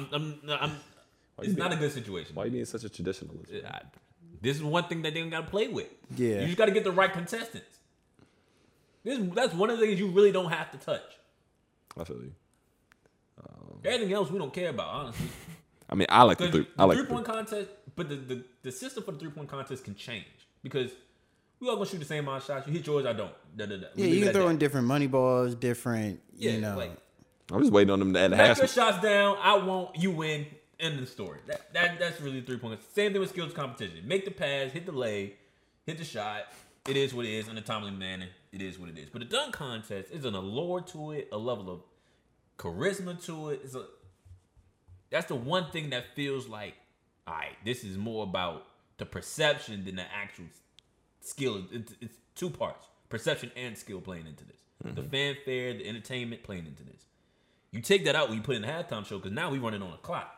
It's not a good situation. Why are you being such a traditionalist? This is one thing that they got to play with. Yeah. You just got to get the right contestants. That's one of the things you really don't have to touch. I feel you. Everything else we don't care about, honestly. I mean, I like the Because three. I like the 3-point contest, but the system for the 3-point contest can change because we all gonna shoot the same amount of shots. You hit yours, I don't. We Yeah, leave you it can at throw that. in different money balls, different, Like, I'm just waiting on them to add a knock hash. your shots down. I won't. You win. End of the story. That's really 3-point. Same thing with skills competition. Make the pass, hit the lay, hit the shot. It is what it is in a timely manner. It is what it is. But the dunk contest is an allure to it, a level of charisma to it. That's the one thing that feels like, all right, this is more about the perception than the actual skill. It's two parts: perception and skill playing into this. The fanfare, the entertainment playing into this. You take that out when you put in the halftime show because now we running on a clock.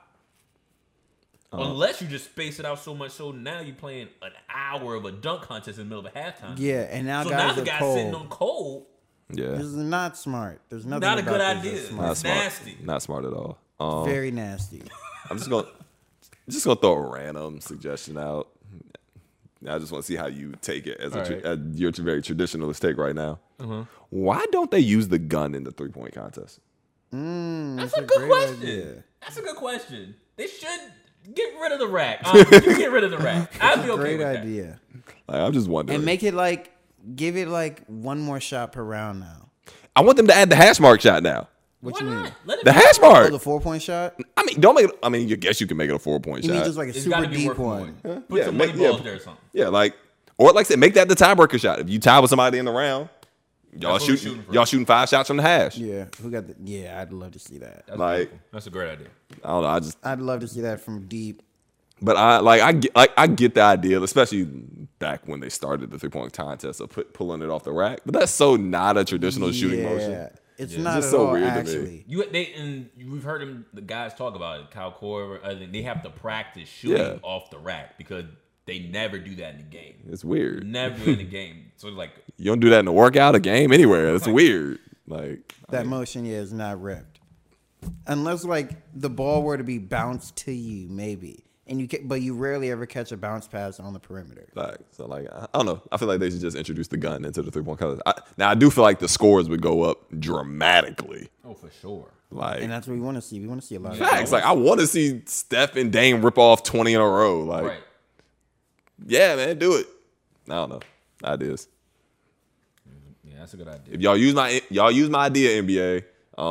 Unless you just space it out so much, so now you're playing an hour of a dunk contest in the middle of a halftime. yeah, and now So guys now the are guy's cold. sitting on cold. Yeah, This is not smart. There's nothing Not a about good this idea. that's smart. not smart. nasty. Not smart at all. Very nasty. I'm just gonna throw a random suggestion out. I just want to see how you take it as All right. your very traditionalist take right now. Why don't they use the gun in the 3-point contest? That's That's a a good great question. idea. That's a good question. They should get rid of the rack. You get rid of the rack. I'd be okay Great with that. idea. Like, I'm just wondering. And make it give it one more shot per round now. I want them to add the hash mark shot now. What Why you mean? not? Let it The be hash fun. Oh, mark. the 4-point shot? I mean, don't make it. I mean, you guess you can make it a 4-point You shot. mean just like a It's super got to be deep worth more. one? Put Yeah, some make- money yeah. balls there or something. Yeah, like, or like I said, make that the tiebreaker shot. If you tie with somebody in the round, y'all That's what we're shooting. shooting for. Y'all shooting 5 shots from the hash. Yeah, who got the? Yeah, I'd love to see that. That's Like- beautiful. That's a great idea. I don't know. I'd love to see that from deep. But I get the idea, especially back when they started the 3-point contest of pulling it off the rack. But that's so not a traditional shooting motion. It's Yeah. not It's at just so all, weird to me. actually. We've heard the guys talk about it. Kyle Korver, I think they have to practice shooting Yeah. off the rack because they never do that in the game. It's weird. Never in the game. So like, You don't do that in a workout, a game, anywhere. It's weird. Like That motion, yeah, is not ripped. Unless the ball were to be bounced to you, maybe. But you rarely ever catch a bounce pass on the perimeter. I don't know. I feel like they should just introduce the gun into the 3-point contest. Now I do feel like the scores would go up dramatically. oh, for sure. Like And that's what we want to see. We want to see a lot of facts. Like I want to see Steph and Dame rip off 20 in a row. Like Right. yeah, man, do it. I don't know. Ideas. Yeah, that's a good idea. If y'all use my idea, NBA,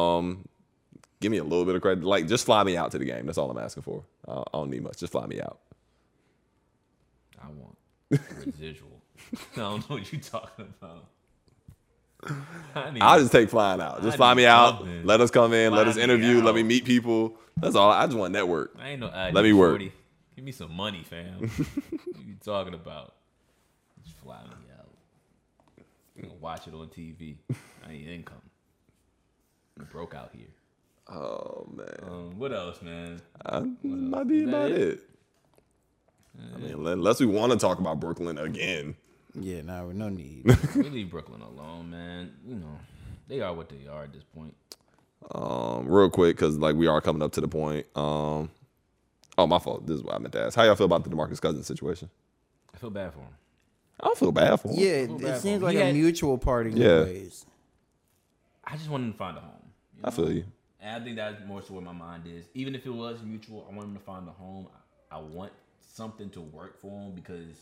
give me a little bit of credit. Like, just fly me out to the game. That's all I'm asking for. I don't need much. Just fly me out. I want residual. I don't know what you're talking about. I'll just take flying out. Just I fly me need out. something. Let us come in. Let Fly us me interview. Let me out. meet people. That's all. I just want network. I ain't no Let me work. 40. Give me some money, fam. What you talking about? Just fly me out. I'm gonna watch it on TV. I need income. I'm broke out here. Oh man. What else, man? Might be about it. I mean, unless we want to talk about Brooklyn again. Yeah, no need. We leave Brooklyn alone, man. You know, they are what they are at this point. Real quick, because like we are coming up to the point. Oh, my fault. This is what I meant to ask. How y'all feel about the DeMarcus Cousins situation? I feel bad for him. I don't feel bad for him. Yeah, feel it bad for seems him. like He a had- mutual parting Yeah. ways. I just want him to find a home. I feel you. And I think that's more so where my mind is. Even if it was mutual, I want him to find a home. I want something to work for him because,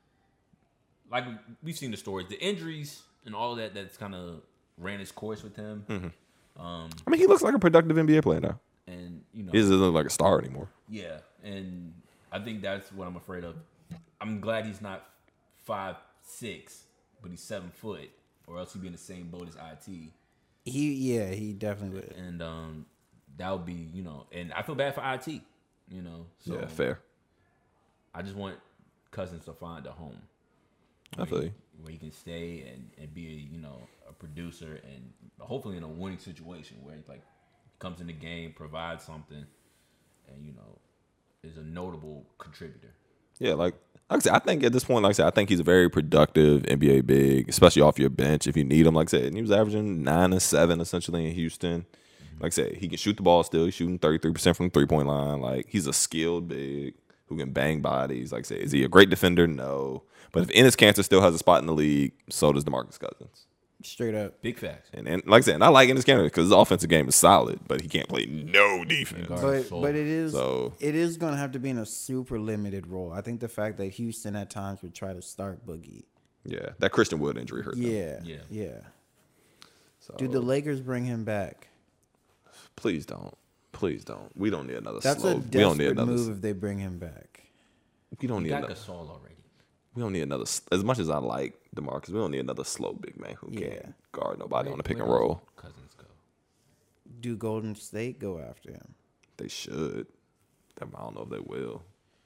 like we've seen the stories, the injuries and all that's kind of ran its course with him. I mean, he looks like a productive NBA player now. And, you know, He doesn't look like a star anymore. yeah. And I think that's what I'm afraid of. I'm glad he's not 5'6", but he's 7 foot, or else he'd be in the same boat as IT. He definitely would. And that would be, you know, and I feel bad for IT, you know. So Yeah, fair. I just want Cousins to find a home. I feel you. Where he can stay and be, you know, a producer and hopefully in a winning situation where he like comes in the game, provides something, and, you know, is a notable contributor. Yeah, like I said, I think at this point, like I said, I think he's a very productive NBA big, especially off your bench if you need him. Like I said, and he was averaging 9 and 7 essentially in Houston. Like I said, he can shoot the ball still. He's shooting 33% from the 3-point line. Like he's a skilled big who can bang bodies. Like I said, is he a great defender? No. But if Enes Kanter still has a spot in the league, so does DeMarcus Cousins. Straight up. Big facts. And like I said, and I like Enes Kanter because his offensive game is solid, but he can't play no defense. But it is So- going to have to be in a super limited role. I think the fact that Houston at times would try to start Boogie. Yeah, that Christian Wood injury hurt them. Yeah. So, Do the Lakers bring him back? please don't. Please don't. We don't need another That's slow. a We don't need desperate another. move if they bring him back. We don't He need got another. Gasol already. We don't need another. As much as I like DeMarcus, we don't need another slow big man who Yeah. can't guard nobody on the pick Where and does roll. Cousins go? Do Golden State go after him? They should. I don't know if they will.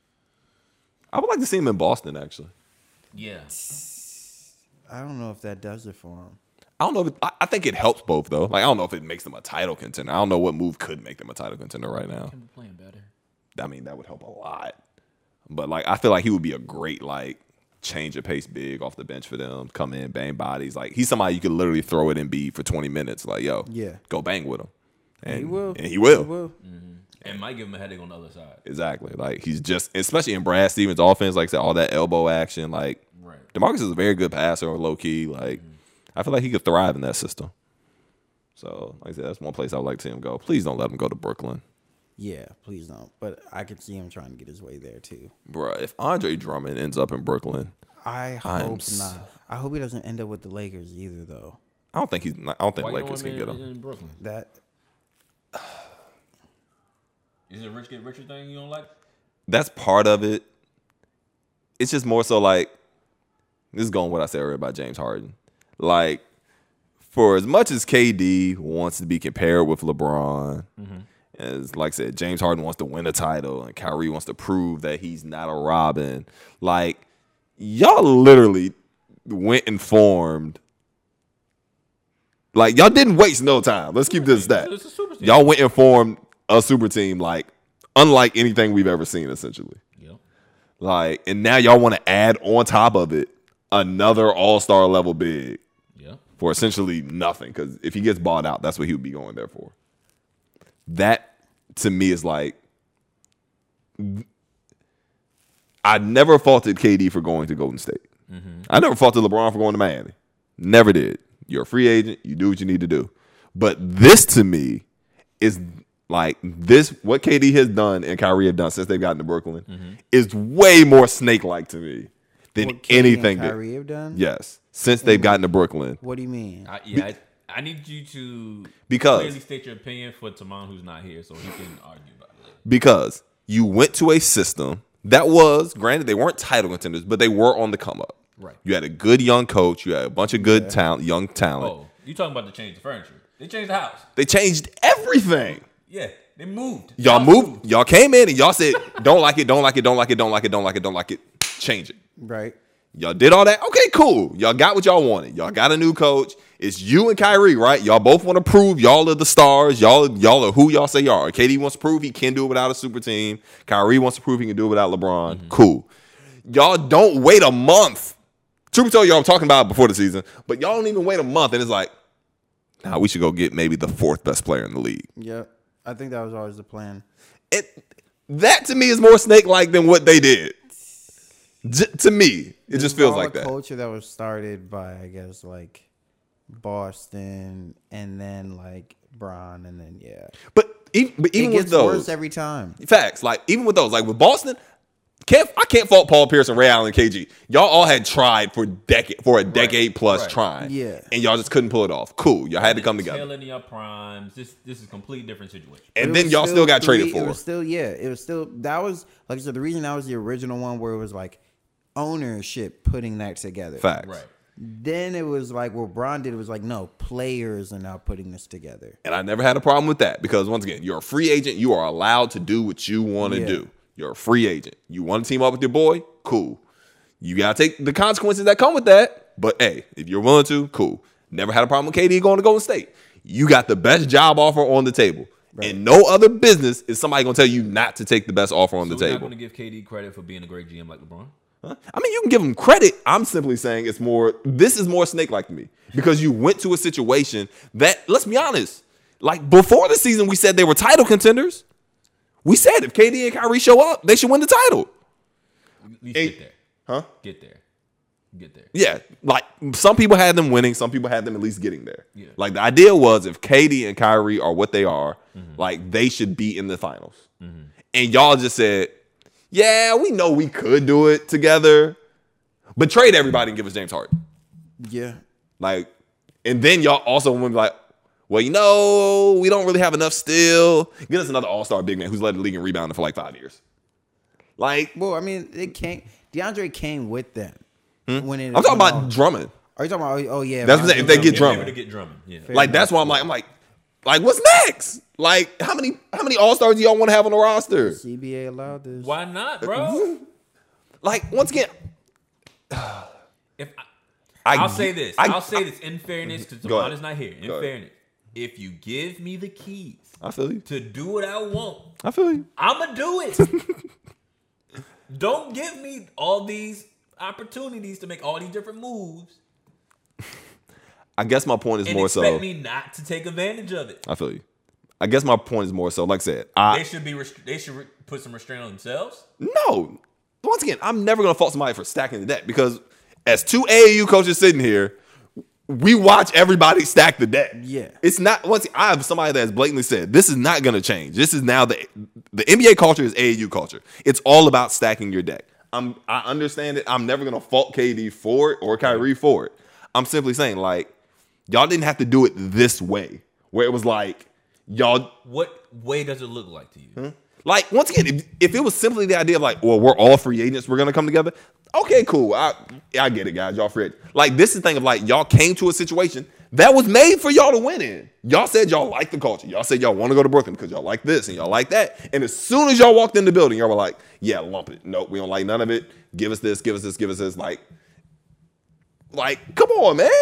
I would like to see him in Boston. Actually, Yeah. I don't know if that does it for him. I don't know. If I think it helps both though. Like I don't know if it makes them a title contender. I don't know what move could make them a title contender right now. Can be playing better. I mean, that would help a lot. But like, I feel like he would be a great like change of pace big off the bench for them. Come in, bang bodies. Like he's somebody you could literally throw it in B for 20 minutes. Like yo, Yeah. go bang with him. And He will. And he will. He will. And might give him a headache on the other side. Exactly. Like he's just, especially in Brad Stevens' offense, like I said, all that elbow action. Like Right. DeMarcus is a very good passer, low key. Like I feel like he could thrive in that system. So like I said, that's one place I would like to see him go. Please don't let him go to Brooklyn. Yeah, please don't. But I could see him trying to get his way there too. Bruh, if Andre Drummond ends up in Brooklyn, I I'm hope s- not. I hope he doesn't end up with the Lakers either, though. I don't think I don't think Why you don't Lakers want can him get him. in Brooklyn? That Is it a rich get richer thing you don't like? That's part of it. It's just more so like this is going what I said earlier about James Harden. Like for as much as KD wants to be compared with LeBron, as like I said, James Harden wants to win a title and Kyrie wants to prove that he's not a Robin. Like y'all literally went and formed. Like y'all didn't waste no time. Let's keep this that. It's a super team. Y'all went and formed a super team like unlike anything we've ever seen essentially. Yep. Like, and now y'all want to add on top of it another all-star level big Yep. for essentially nothing. Because if he gets bought out, that's what he would be going there for. That to me is like, I never faulted KD for going to Golden State. I never faulted LeBron for going to Miami. Never did. You're a free agent. You do what you need to do. But this to me is like this. What KD has done and Kyrie have done since they've gotten to Brooklyn is way more snake-like to me than what KD anything. and Kyrie have done. Yes, since they've gotten to Brooklyn. What do you mean? I need you to Because- clearly state your opinion for Tamon, who's not here, so he can argue about it. Because you went to a system that was, granted, they weren't title contenders, but they were on the come up. Right. You had a good young coach. You had a bunch of good talent, young talent. Oh, you talking about to change the furniture? They changed the house. They changed everything. Yeah. They moved. Y'all moved. Y'all came in and y'all said, don't like it, don't like it, don't like it, don't like it, don't like it, don't like it. Change it. Right. Y'all did all that. Okay, cool. Y'all got what y'all wanted. Y'all got a new coach. It's you and Kyrie, right? Y'all both want to prove y'all are the stars. Y'all are who y'all say y'all are. KD wants to prove he can do it without a super team. Kyrie wants to prove he can do it without LeBron. Mm-hmm. Cool. Y'all don't wait a month. Truth be told, y'all I'm talking about it before the season, but y'all don't even wait a month, and it's like, nah, we should go get maybe the 4th best player in the league. Yep. I think that was always the plan. That to me is more snake-like than what they did. To me, it just feels like that. Culture that was started by, I guess, like Boston, and then like Bron, and then But even it with gets those worse every time. facts, like even with those, like with Boston, I can't fault Paul Pierce and Ray Allen and KG. Y'all all had tried for a decade plus trying, and y'all just couldn't pull it off. Cool, y'all had to come together. Tail end of your primes. This is a complete different situation. And then y'all still got traded for. It was still that was like I said. The reason that was the original one where it was like ownership putting that together. Facts. Right. Then it was like what Bron did. It was like, no, players are now putting this together. And I never had a problem with that because once again, you're a free agent. You are allowed to do what you want to do. You're a free agent. You want to team up with your boy? Cool. You got to take the consequences that come with that. But hey, if you're willing to, cool. Never had a problem with KD going to Golden State. You got the best job offer on the table. Right. And no other business is somebody going to tell you not to take the best offer on the table. You're not going to give KD credit for being a great GM like LeBron? Huh? I mean, you can give him credit. I'm simply saying this is more snake-like to me because you went to a situation that, let's be honest, like before the season, we said they were title contenders. We said if KD and Kyrie show up, they should win the title. At least get there. Huh? Get there. Yeah, like some people had them winning, some people had them at least getting there. Yeah. Like the idea was if KD and Kyrie are what they are, like they should be in the finals. Mm-hmm. And y'all just said, yeah, we know we could do it together, but trade everybody and give us James Harden. Yeah. Like, and then y'all also want to be like, well, we don't really have enough still. Get us another all-star big man who's led the league in rebounding for like 5 years. Like, well, I mean, DeAndre came with them. I'm talking about Drummond. Are you talking about? Oh yeah, that's what I'm saying. If they get Drummond, to get Drummond, yeah. Like that's why I'm like, what's next? Like, how many all-stars do y'all want to have on the roster? CBA allowed this. Why not, bro? Like, once again, I'll say this in fairness, because Devon is not here. In fairness, if you give me the keys, I feel you, to do what I want, I feel you. I'ma do it. Don't give me all these opportunities to make all these different moves. I guess my point is and more expect so me not to take advantage of it. I feel you. I guess my point is more so, like I said, they should put some restraint on themselves. No, once again, I'm never gonna fault somebody for stacking the deck because as 2 AAU coaches sitting here, we watch everybody stack the deck. Yeah, it's not. I have somebody that has blatantly said this is not gonna change. This is now the NBA culture is AAU culture. It's all about stacking your deck. I understand it. I'm never gonna fault KD for it or Kyrie for it. I'm simply saying, like, y'all didn't have to do it this way, where it was like, y'all. What way does it look like to you? Like, once again, if it was simply the idea of like, well, we're all free agents, we're gonna come together. Okay, cool. I get it, guys. Y'all free agents. Like, this is the thing of like, y'all came to a situation that was made for y'all to win in. Y'all said y'all like the culture. Y'all said y'all want to go to Brooklyn because y'all like this and y'all like that. And as soon as y'all walked in the building, y'all were like, yeah, lump it. Nope, we don't like none of it. Give us this, give us this, give us this. Like, come on, man.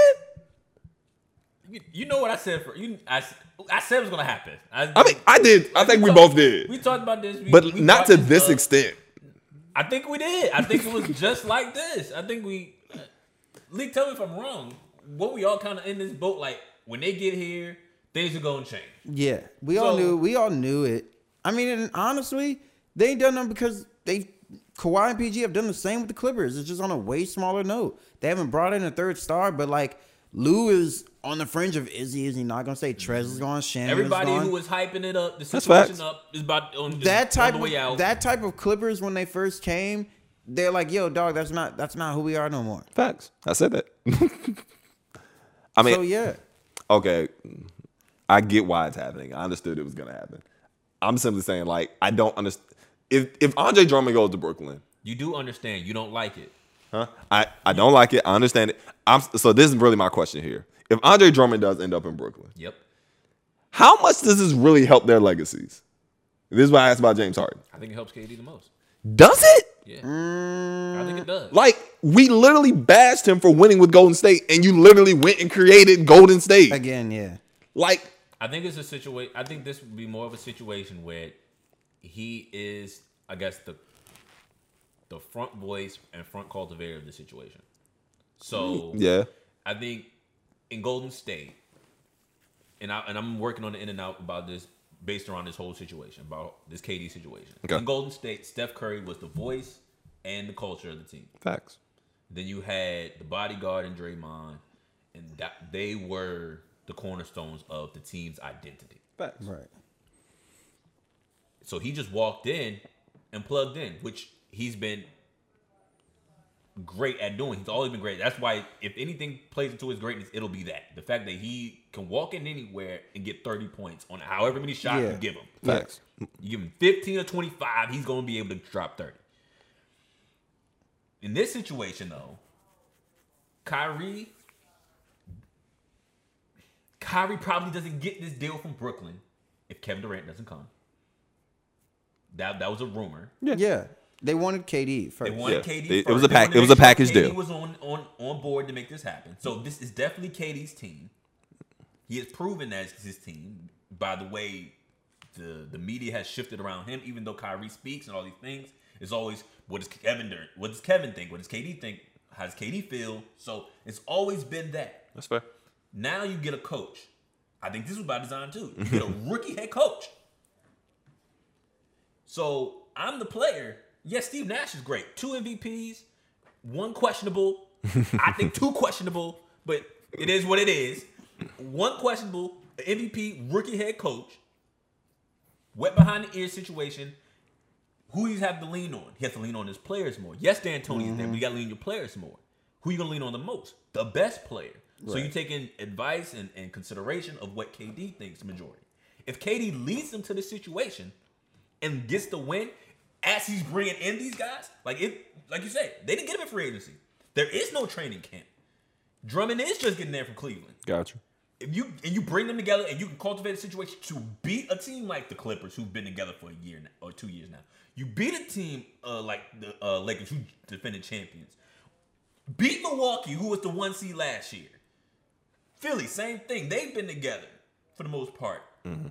You know what I said for you? I said it was gonna happen. I mean, I did. I think we both did. We talked about this, but not to this extent. I think we did. I think it was just like this. I think we. Lee, tell me if I'm wrong. What we all kind of in this boat? Like when they get here, things are gonna change. Yeah, we all knew it. I mean, and honestly, they ain't done them because Kawhi and PG have done the same with the Clippers. It's just on a way smaller note. They haven't brought in a third star, but like Lou is on the fringe of is he not going to say Trez is gone, Shannon everybody is gone. Who was hyping it up, the situation up is about on the way out. That type of Clippers when they first came, they're like, yo, dog, that's not who we are no more. Facts. I said that. I mean, so yeah. Okay, I get why it's happening. I understood it was going to happen. I'm simply saying, like, I don't understand. If Andre Drummond goes to Brooklyn, you do understand. You don't like it, huh? I don't like it. I understand it. So this is really my question here. If Andre Drummond does end up in Brooklyn, yep. How much does this really help their legacies? This is why I asked about James Harden. I think it helps KD the most. Does it? Yeah, I think it does. Like, we literally bashed him for winning with Golden State, and you literally went and created Golden State. Again, yeah. Like, I think it's a situation. I think this would be more of a situation where he is, I guess, the front voice and front cultivator of the situation. So yeah. I think in Golden State, and I'm working on the in and out about this based around this whole situation, about this KD situation. Okay. In Golden State, Steph Curry was the voice and the culture of the team. Facts. Then you had the bodyguard and Draymond, and that they were the cornerstones of the team's identity. Facts. Right. So he just walked in and plugged in, which he's been great at doing. He's always been great. That's why if anything plays into his greatness, it'll be that. The fact that he can walk in anywhere and get 30 points on however many shots you give him. Facts. You give him 15 or 25, he's going to be able to drop 30. In this situation, though, Kyrie probably doesn't get this deal from Brooklyn if Kevin Durant doesn't come. That was a rumor. Yeah. They wanted KD first. They wanted KD It first. was a They wanted to it was a make sure package KD deal. was on board to make this happen. So this is definitely KD's team. He has proven that it's his team by the way the media has shifted around him. Even though Kyrie speaks and all these things, it's always what does Kevin think? What does KD think? How does KD feel? So it's always been that. That's fair. Now you get a coach. I think this was by design too. You get a rookie head coach. So I'm the player. Yes, Steve Nash is great. 2 MVPs, 1 questionable. I think 2 questionable, but it is what it is. 1 questionable, MVP, rookie head coach, wet behind the ears situation. Who he's have to lean on? He has to lean on his players more. Yes, D'Antoni's there, but you got to lean on your players more. Who you going to lean on the most? The best player. So you taking advice and consideration of what KD thinks the majority. If KD leads them to this situation and gets the win, as he's bringing in these guys, like you said, they didn't get him in free agency. There is no training camp. Drummond is just getting there from Cleveland. Gotcha. If you bring them together and you can cultivate a situation to beat a team like the Clippers, who've been together for a year now, or 2 years now, you beat a team like the Lakers, who defended champions. Beat Milwaukee, who was the 1 seed last year. Philly, same thing. They've been together for the most part. Mm-hmm.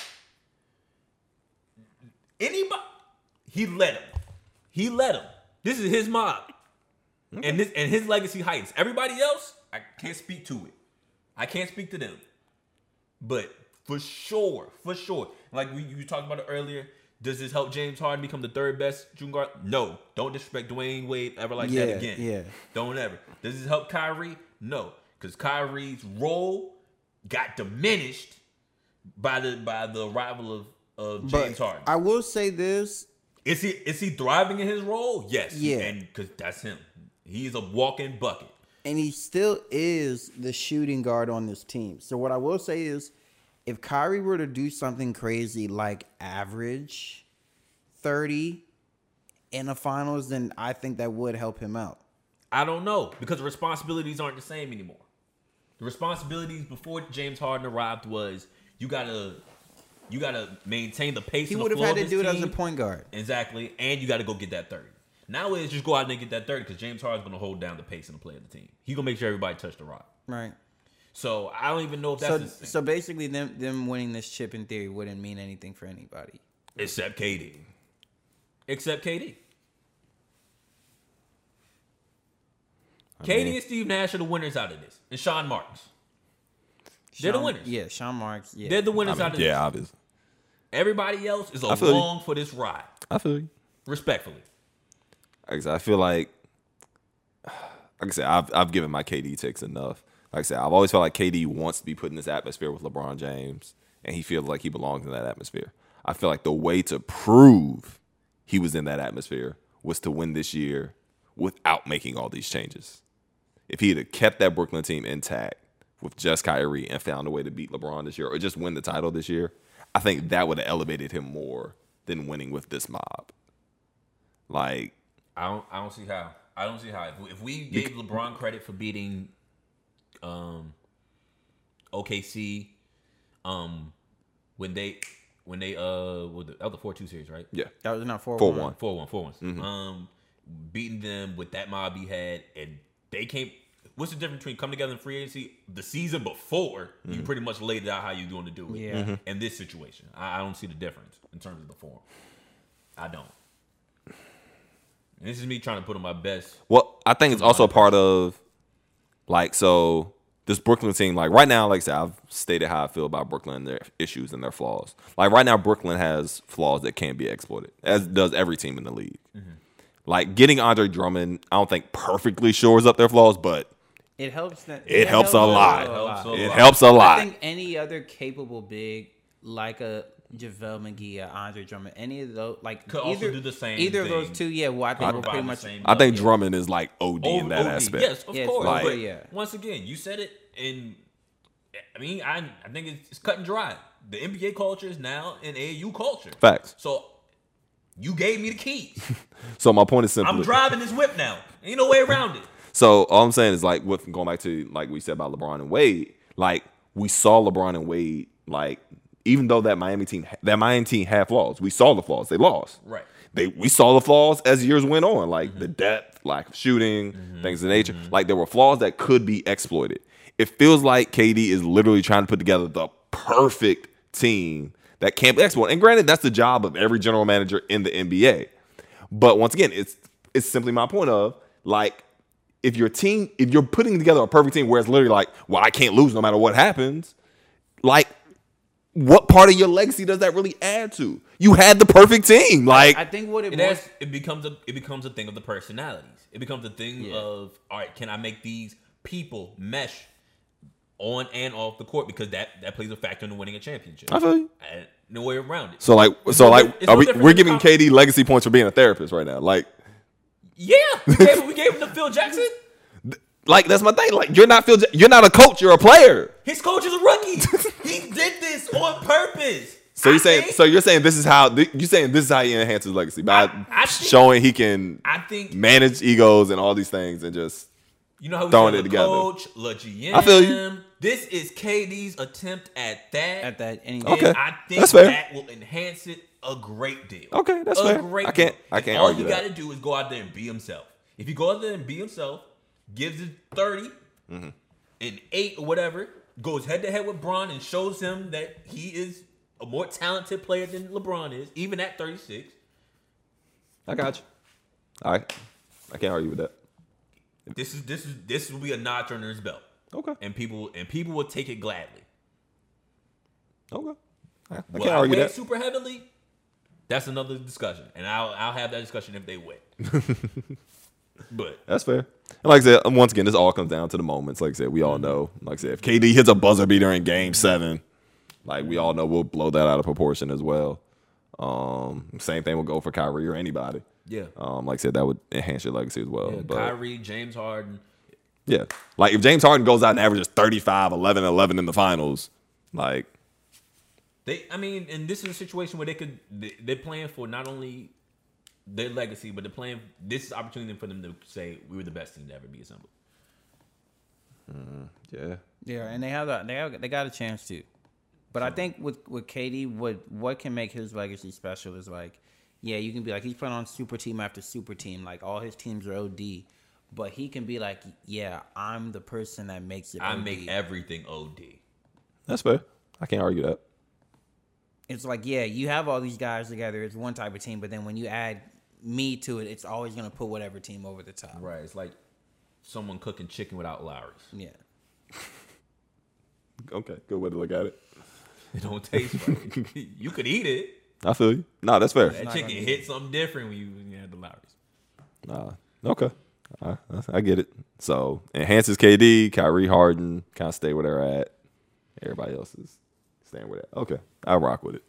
Anybody. He let him. This is his mob. And his legacy heights. Everybody else, I can't speak to it. I can't speak to them. But for sure. Like you talked about it earlier, does this help James Harden become the 3rd best shooting guard? No. Don't disrespect Dwayne Wade ever like that again. Yeah. Don't ever. Does this help Kyrie? No. Because Kyrie's role got diminished by the arrival of James Harden. I will say this. Is he thriving in his role? Yes. Yeah. And because that's him. He's a walking bucket. And he still is the shooting guard on this team. So what I will say is, if Kyrie were to do something crazy like average 30 in the finals, then I think that would help him out. I don't know, because the responsibilities aren't the same anymore. The responsibilities before James Harden arrived was you gotta maintain the pace. He would would have had to do it as a point guard. Exactly, and you got to go get that 30. Now it's just go out there and get that 30 because James Harden's going to hold down the pace and the play of the team. He's going to make sure everybody touch the rock. Right. So I don't even know if that's so basically them winning this chip in theory wouldn't mean anything for anybody. Except KD. KD and Steve Nash are the winners out of this. And Sean Marks. They're the winners. Yeah, Sean Marks. Yeah. They're the winners out of this. Yeah, obviously. Everybody else is feel you. along for this ride. I feel you. Respectfully. I feel like I said, I've given my KD takes enough. Like I said, I've always felt like KD wants to be put in this atmosphere with LeBron James, and he feels like he belongs in that atmosphere. I feel like the way to prove he was in that atmosphere was to win this year without making all these changes. If he had kept that Brooklyn team intact with just Kyrie and found a way to beat LeBron this year or just win the title this year, I think that would have elevated him more than winning with this mob. Like, I don't see how. If we gave LeBron credit for beating OKC when when they that was the 4-2 series, right? Yeah. That was not 4-1. 4-1. Beating them with that mob he had, and they came. What's the difference between coming together in free agency the season before you pretty much laid out how you're going to do it? Yeah. In this situation, I don't see the difference in terms of the form. I don't. And this is me trying to put on my best. Well, I think it's also a part of, like, so this Brooklyn team, like, right now, like I said, I've stated how I feel about Brooklyn and their issues and their flaws. Like, right now, Brooklyn has flaws that can't be exploited, as does every team in the league. Like, getting Andre Drummond, I don't think perfectly shores up their flaws, but It helps. It helps a lot. It helps a lot. I think any other capable big, like a JaVale McGee, Andre Drummond, any of those, like Could also do the same Either of thing. those two, yeah. Well, I think we're pretty much. I think Drummond is like OD in that OD. aspect. Yes, of Yes, course. like- but yeah. once again, you said it, and I mean, I think it's cut and dry. The NBA culture is now an AAU culture. Facts. So you gave me the keys. So my point is simply, I'm driving this whip now. Ain't no way around it. So all I'm saying is, like, with going back to like we said about LeBron and Wade, like we saw LeBron and Wade, like even though that Miami team had flaws, we saw the flaws. They lost. Right. We saw the flaws as years went on, like the depth, lack of shooting, things of nature. Like there were flaws that could be exploited. It feels like KD is literally trying to put together the perfect team that can't be exploited. And granted, that's the job of every general manager in the NBA. But once again, it's simply my point of, like, if you're putting together a perfect team where it's literally like, well, I can't lose no matter what happens, like, what part of your legacy does that really add to? You had the perfect team. Like, I think what It becomes a thing of the personalities. It becomes a thing Yeah. of, all right, can I make these people mesh on and off the court, because that plays a factor in winning a championship. I feel you. And no way around it. So like, It's no different we're than giving college. KD legacy points for being a therapist right now. Like, Yeah, we gave him to Phil Jackson. like that's my thing. Like, you're not a coach. You're a player. His coach is a rookie. He did this on purpose. So you're saying this is how he enhances legacy by I think- showing he can I think manage egos and all these things and just you know how we throwing say it the together. coach, the GM. I feel you. This is KD's attempt at that. at that any Okay. And I think That's fair. that will enhance it a great deal. Okay, that's a fair. Great I can't deal. argue All he that. got to do is go out there and be himself. If he go out there and be himself, gives it 30 and 8 or whatever, goes head to head with Bron and shows him that he is a more talented player than LeBron is, even at 36. I got you. All right, I can't argue with that. This will be a notch under his belt, Okay, and people will take it gladly. okay, I Will can't argue weigh that. super heavily? That's another discussion, and I'll have that discussion if they win. But That's fair. And like I said, once again, this all comes down to the moments. Like I said, we all know. Like I said, if KD hits a buzzer beater in Game 7, like we all know, we'll blow that out of proportion as well. Same thing will go for Kyrie or anybody. yeah, Like I said, that would enhance your legacy as well. yeah, But Kyrie, James Harden. yeah, like if James Harden goes out and averages 35, 11, 11 in the finals, like And this is a situation where they're playing for not only their legacy, but they're playing. This is opportunity for them to say we were the best team to ever be assembled. yeah, Yeah, and they got a chance to. But I think with KD, what can make his legacy special is like, yeah, you can be like he's playing on super team after super team, like all his teams are OD, but he can be like, yeah, I'm the person that makes it. I OD. make everything OD. that's fair. I can't argue that. It's like, yeah, you have all these guys together. It's one type of team, but then when you add me to it, it's always gonna put whatever team over the top. Right. It's like someone cooking chicken without Lowry's. Yeah. Okay, good way to look at it. It don't taste right. You could eat it. I feel you. No, that's fair. That chicken hit something different when you had the Lowry's. Okay. I get it. So enhances KD, Kyrie, Harden, kind of stay where they're at. Everybody else is staying with that. Okay, I rock with it.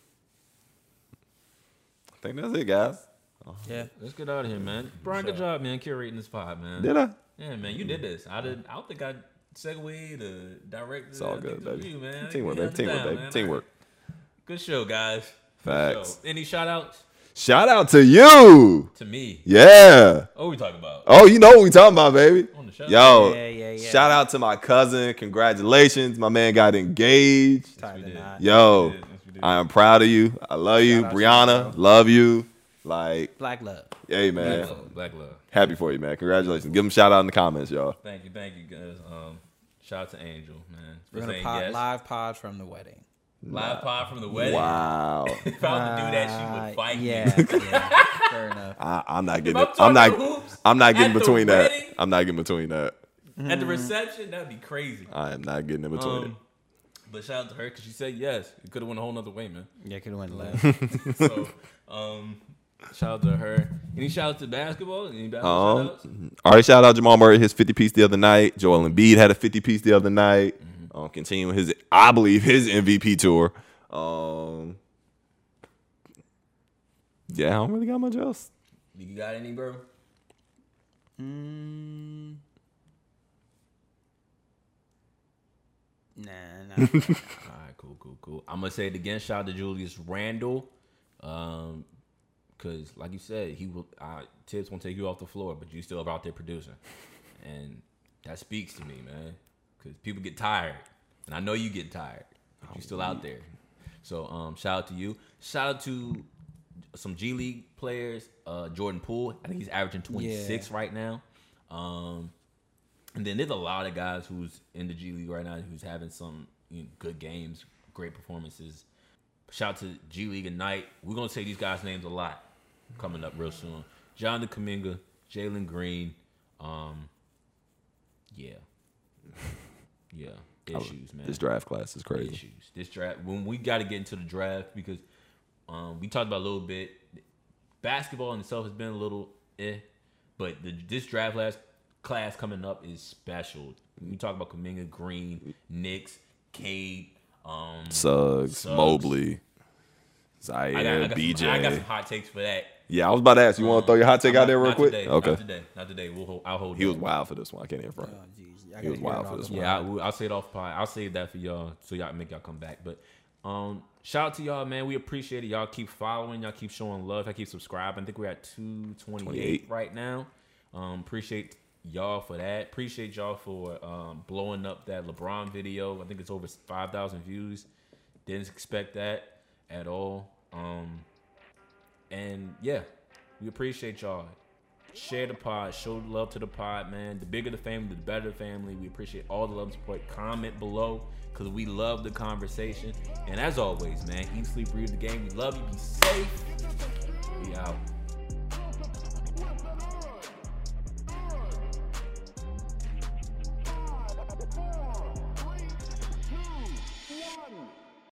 I think that's it, guys. Yeah. Let's get out of here, man. Brian, good job, man, curating this pod, man. Did I? Yeah, man, you did this. I don't think I segued or directed. It's all I think good, it was baby. you, man. Teamwork, You baby. held it Teamwork, down, baby. man. Teamwork. Good show, guys. Good Facts. show. Any shout outs Shout out to you. to me? Yeah. What we talking about? Oh, you know what we talking about, baby. On the show? Yo, Yeah. shout out to my cousin. Congratulations. My man got engaged. Tied the knot. Yo, Yes, we did. I am proud of you. I love you, Shout out to Brianna. you, bro. Love you. Like, Black love. hey man, Black love. happy for you, man. Congratulations. Give him a shout out in the comments, y'all. Thank you guys. Shout out to Angel, man. We're For gonna saying pod, yes. live pod from the wedding. Live pod from the wedding. Wow. If I was to do that, she would fight Yeah, me. yeah, fair enough. I'm not getting. I'm I'm not. talking hoops I'm not getting at the between that. wedding? I'm not getting between that. At the reception, that'd be crazy. I am not getting in between it. But shout out to her because she said yes. It could have went a whole nother way, man. Yeah, could have went left. So, shout out to her. Any shout out to basketball? Any basketball shout outs? Already shout out Jamal Murray, his 50 piece the other night. Joel Embiid had a 50 piece the other night. Continuing his, I believe, his MVP tour. Yeah, I don't really got much else. You got any, bro? Nah. All right, cool. I'm gonna say it again. Shout out to Julius Randle, because like you said, Tibbs won't take you off the floor, but you still out there producing, and that speaks to me, man. Because people get tired, and I know you get tired, but you're still out there. So shout out to you. Shout out to some G League players. Jordan Poole, I think he's averaging 26 right now. And then there's a lot of guys who's in the G League right now who's having some good games, great performances. Shout out to G League Ignite. We're going to say these guys' names a lot coming up real soon. Jonathan Kuminga, Jalen Green. Yeah. Issues, man. This draft class is crazy. Issues. This draft, when we got to get into the draft because we talked about a little bit. Basketball in itself has been a little but this draft class coming up is special. We talk about Kuminga, Green, Knicks, Cade, Suggs, Mobley, Zaire, BJ. I got some hot takes for that. Yeah, I was about to ask. You want to throw your hot take out there real Not quick? today, Okay. Not today. I'll hold. He was that. wild for this one. I can't even front. Oh, geez. He was wild for this one. Yeah, I'll say it off pod. I'll save that for y'all so y'all make y'all come back. But shout out to y'all, man. We appreciate it. Y'all keep following. Y'all keep showing love. Y'all keep subscribing. I think we're at 228 right now. Appreciate y'all for that. Appreciate y'all for blowing up that LeBron video. I think it's over 5,000 views. Didn't expect that at all. And yeah, we appreciate y'all. Share the pod. Show love to the pod, man. The bigger the family, the better the family. We appreciate all the love and support. Comment below because we love the conversation. And as always, man, eat, sleep, breathe the game. We love you. Be safe. We out.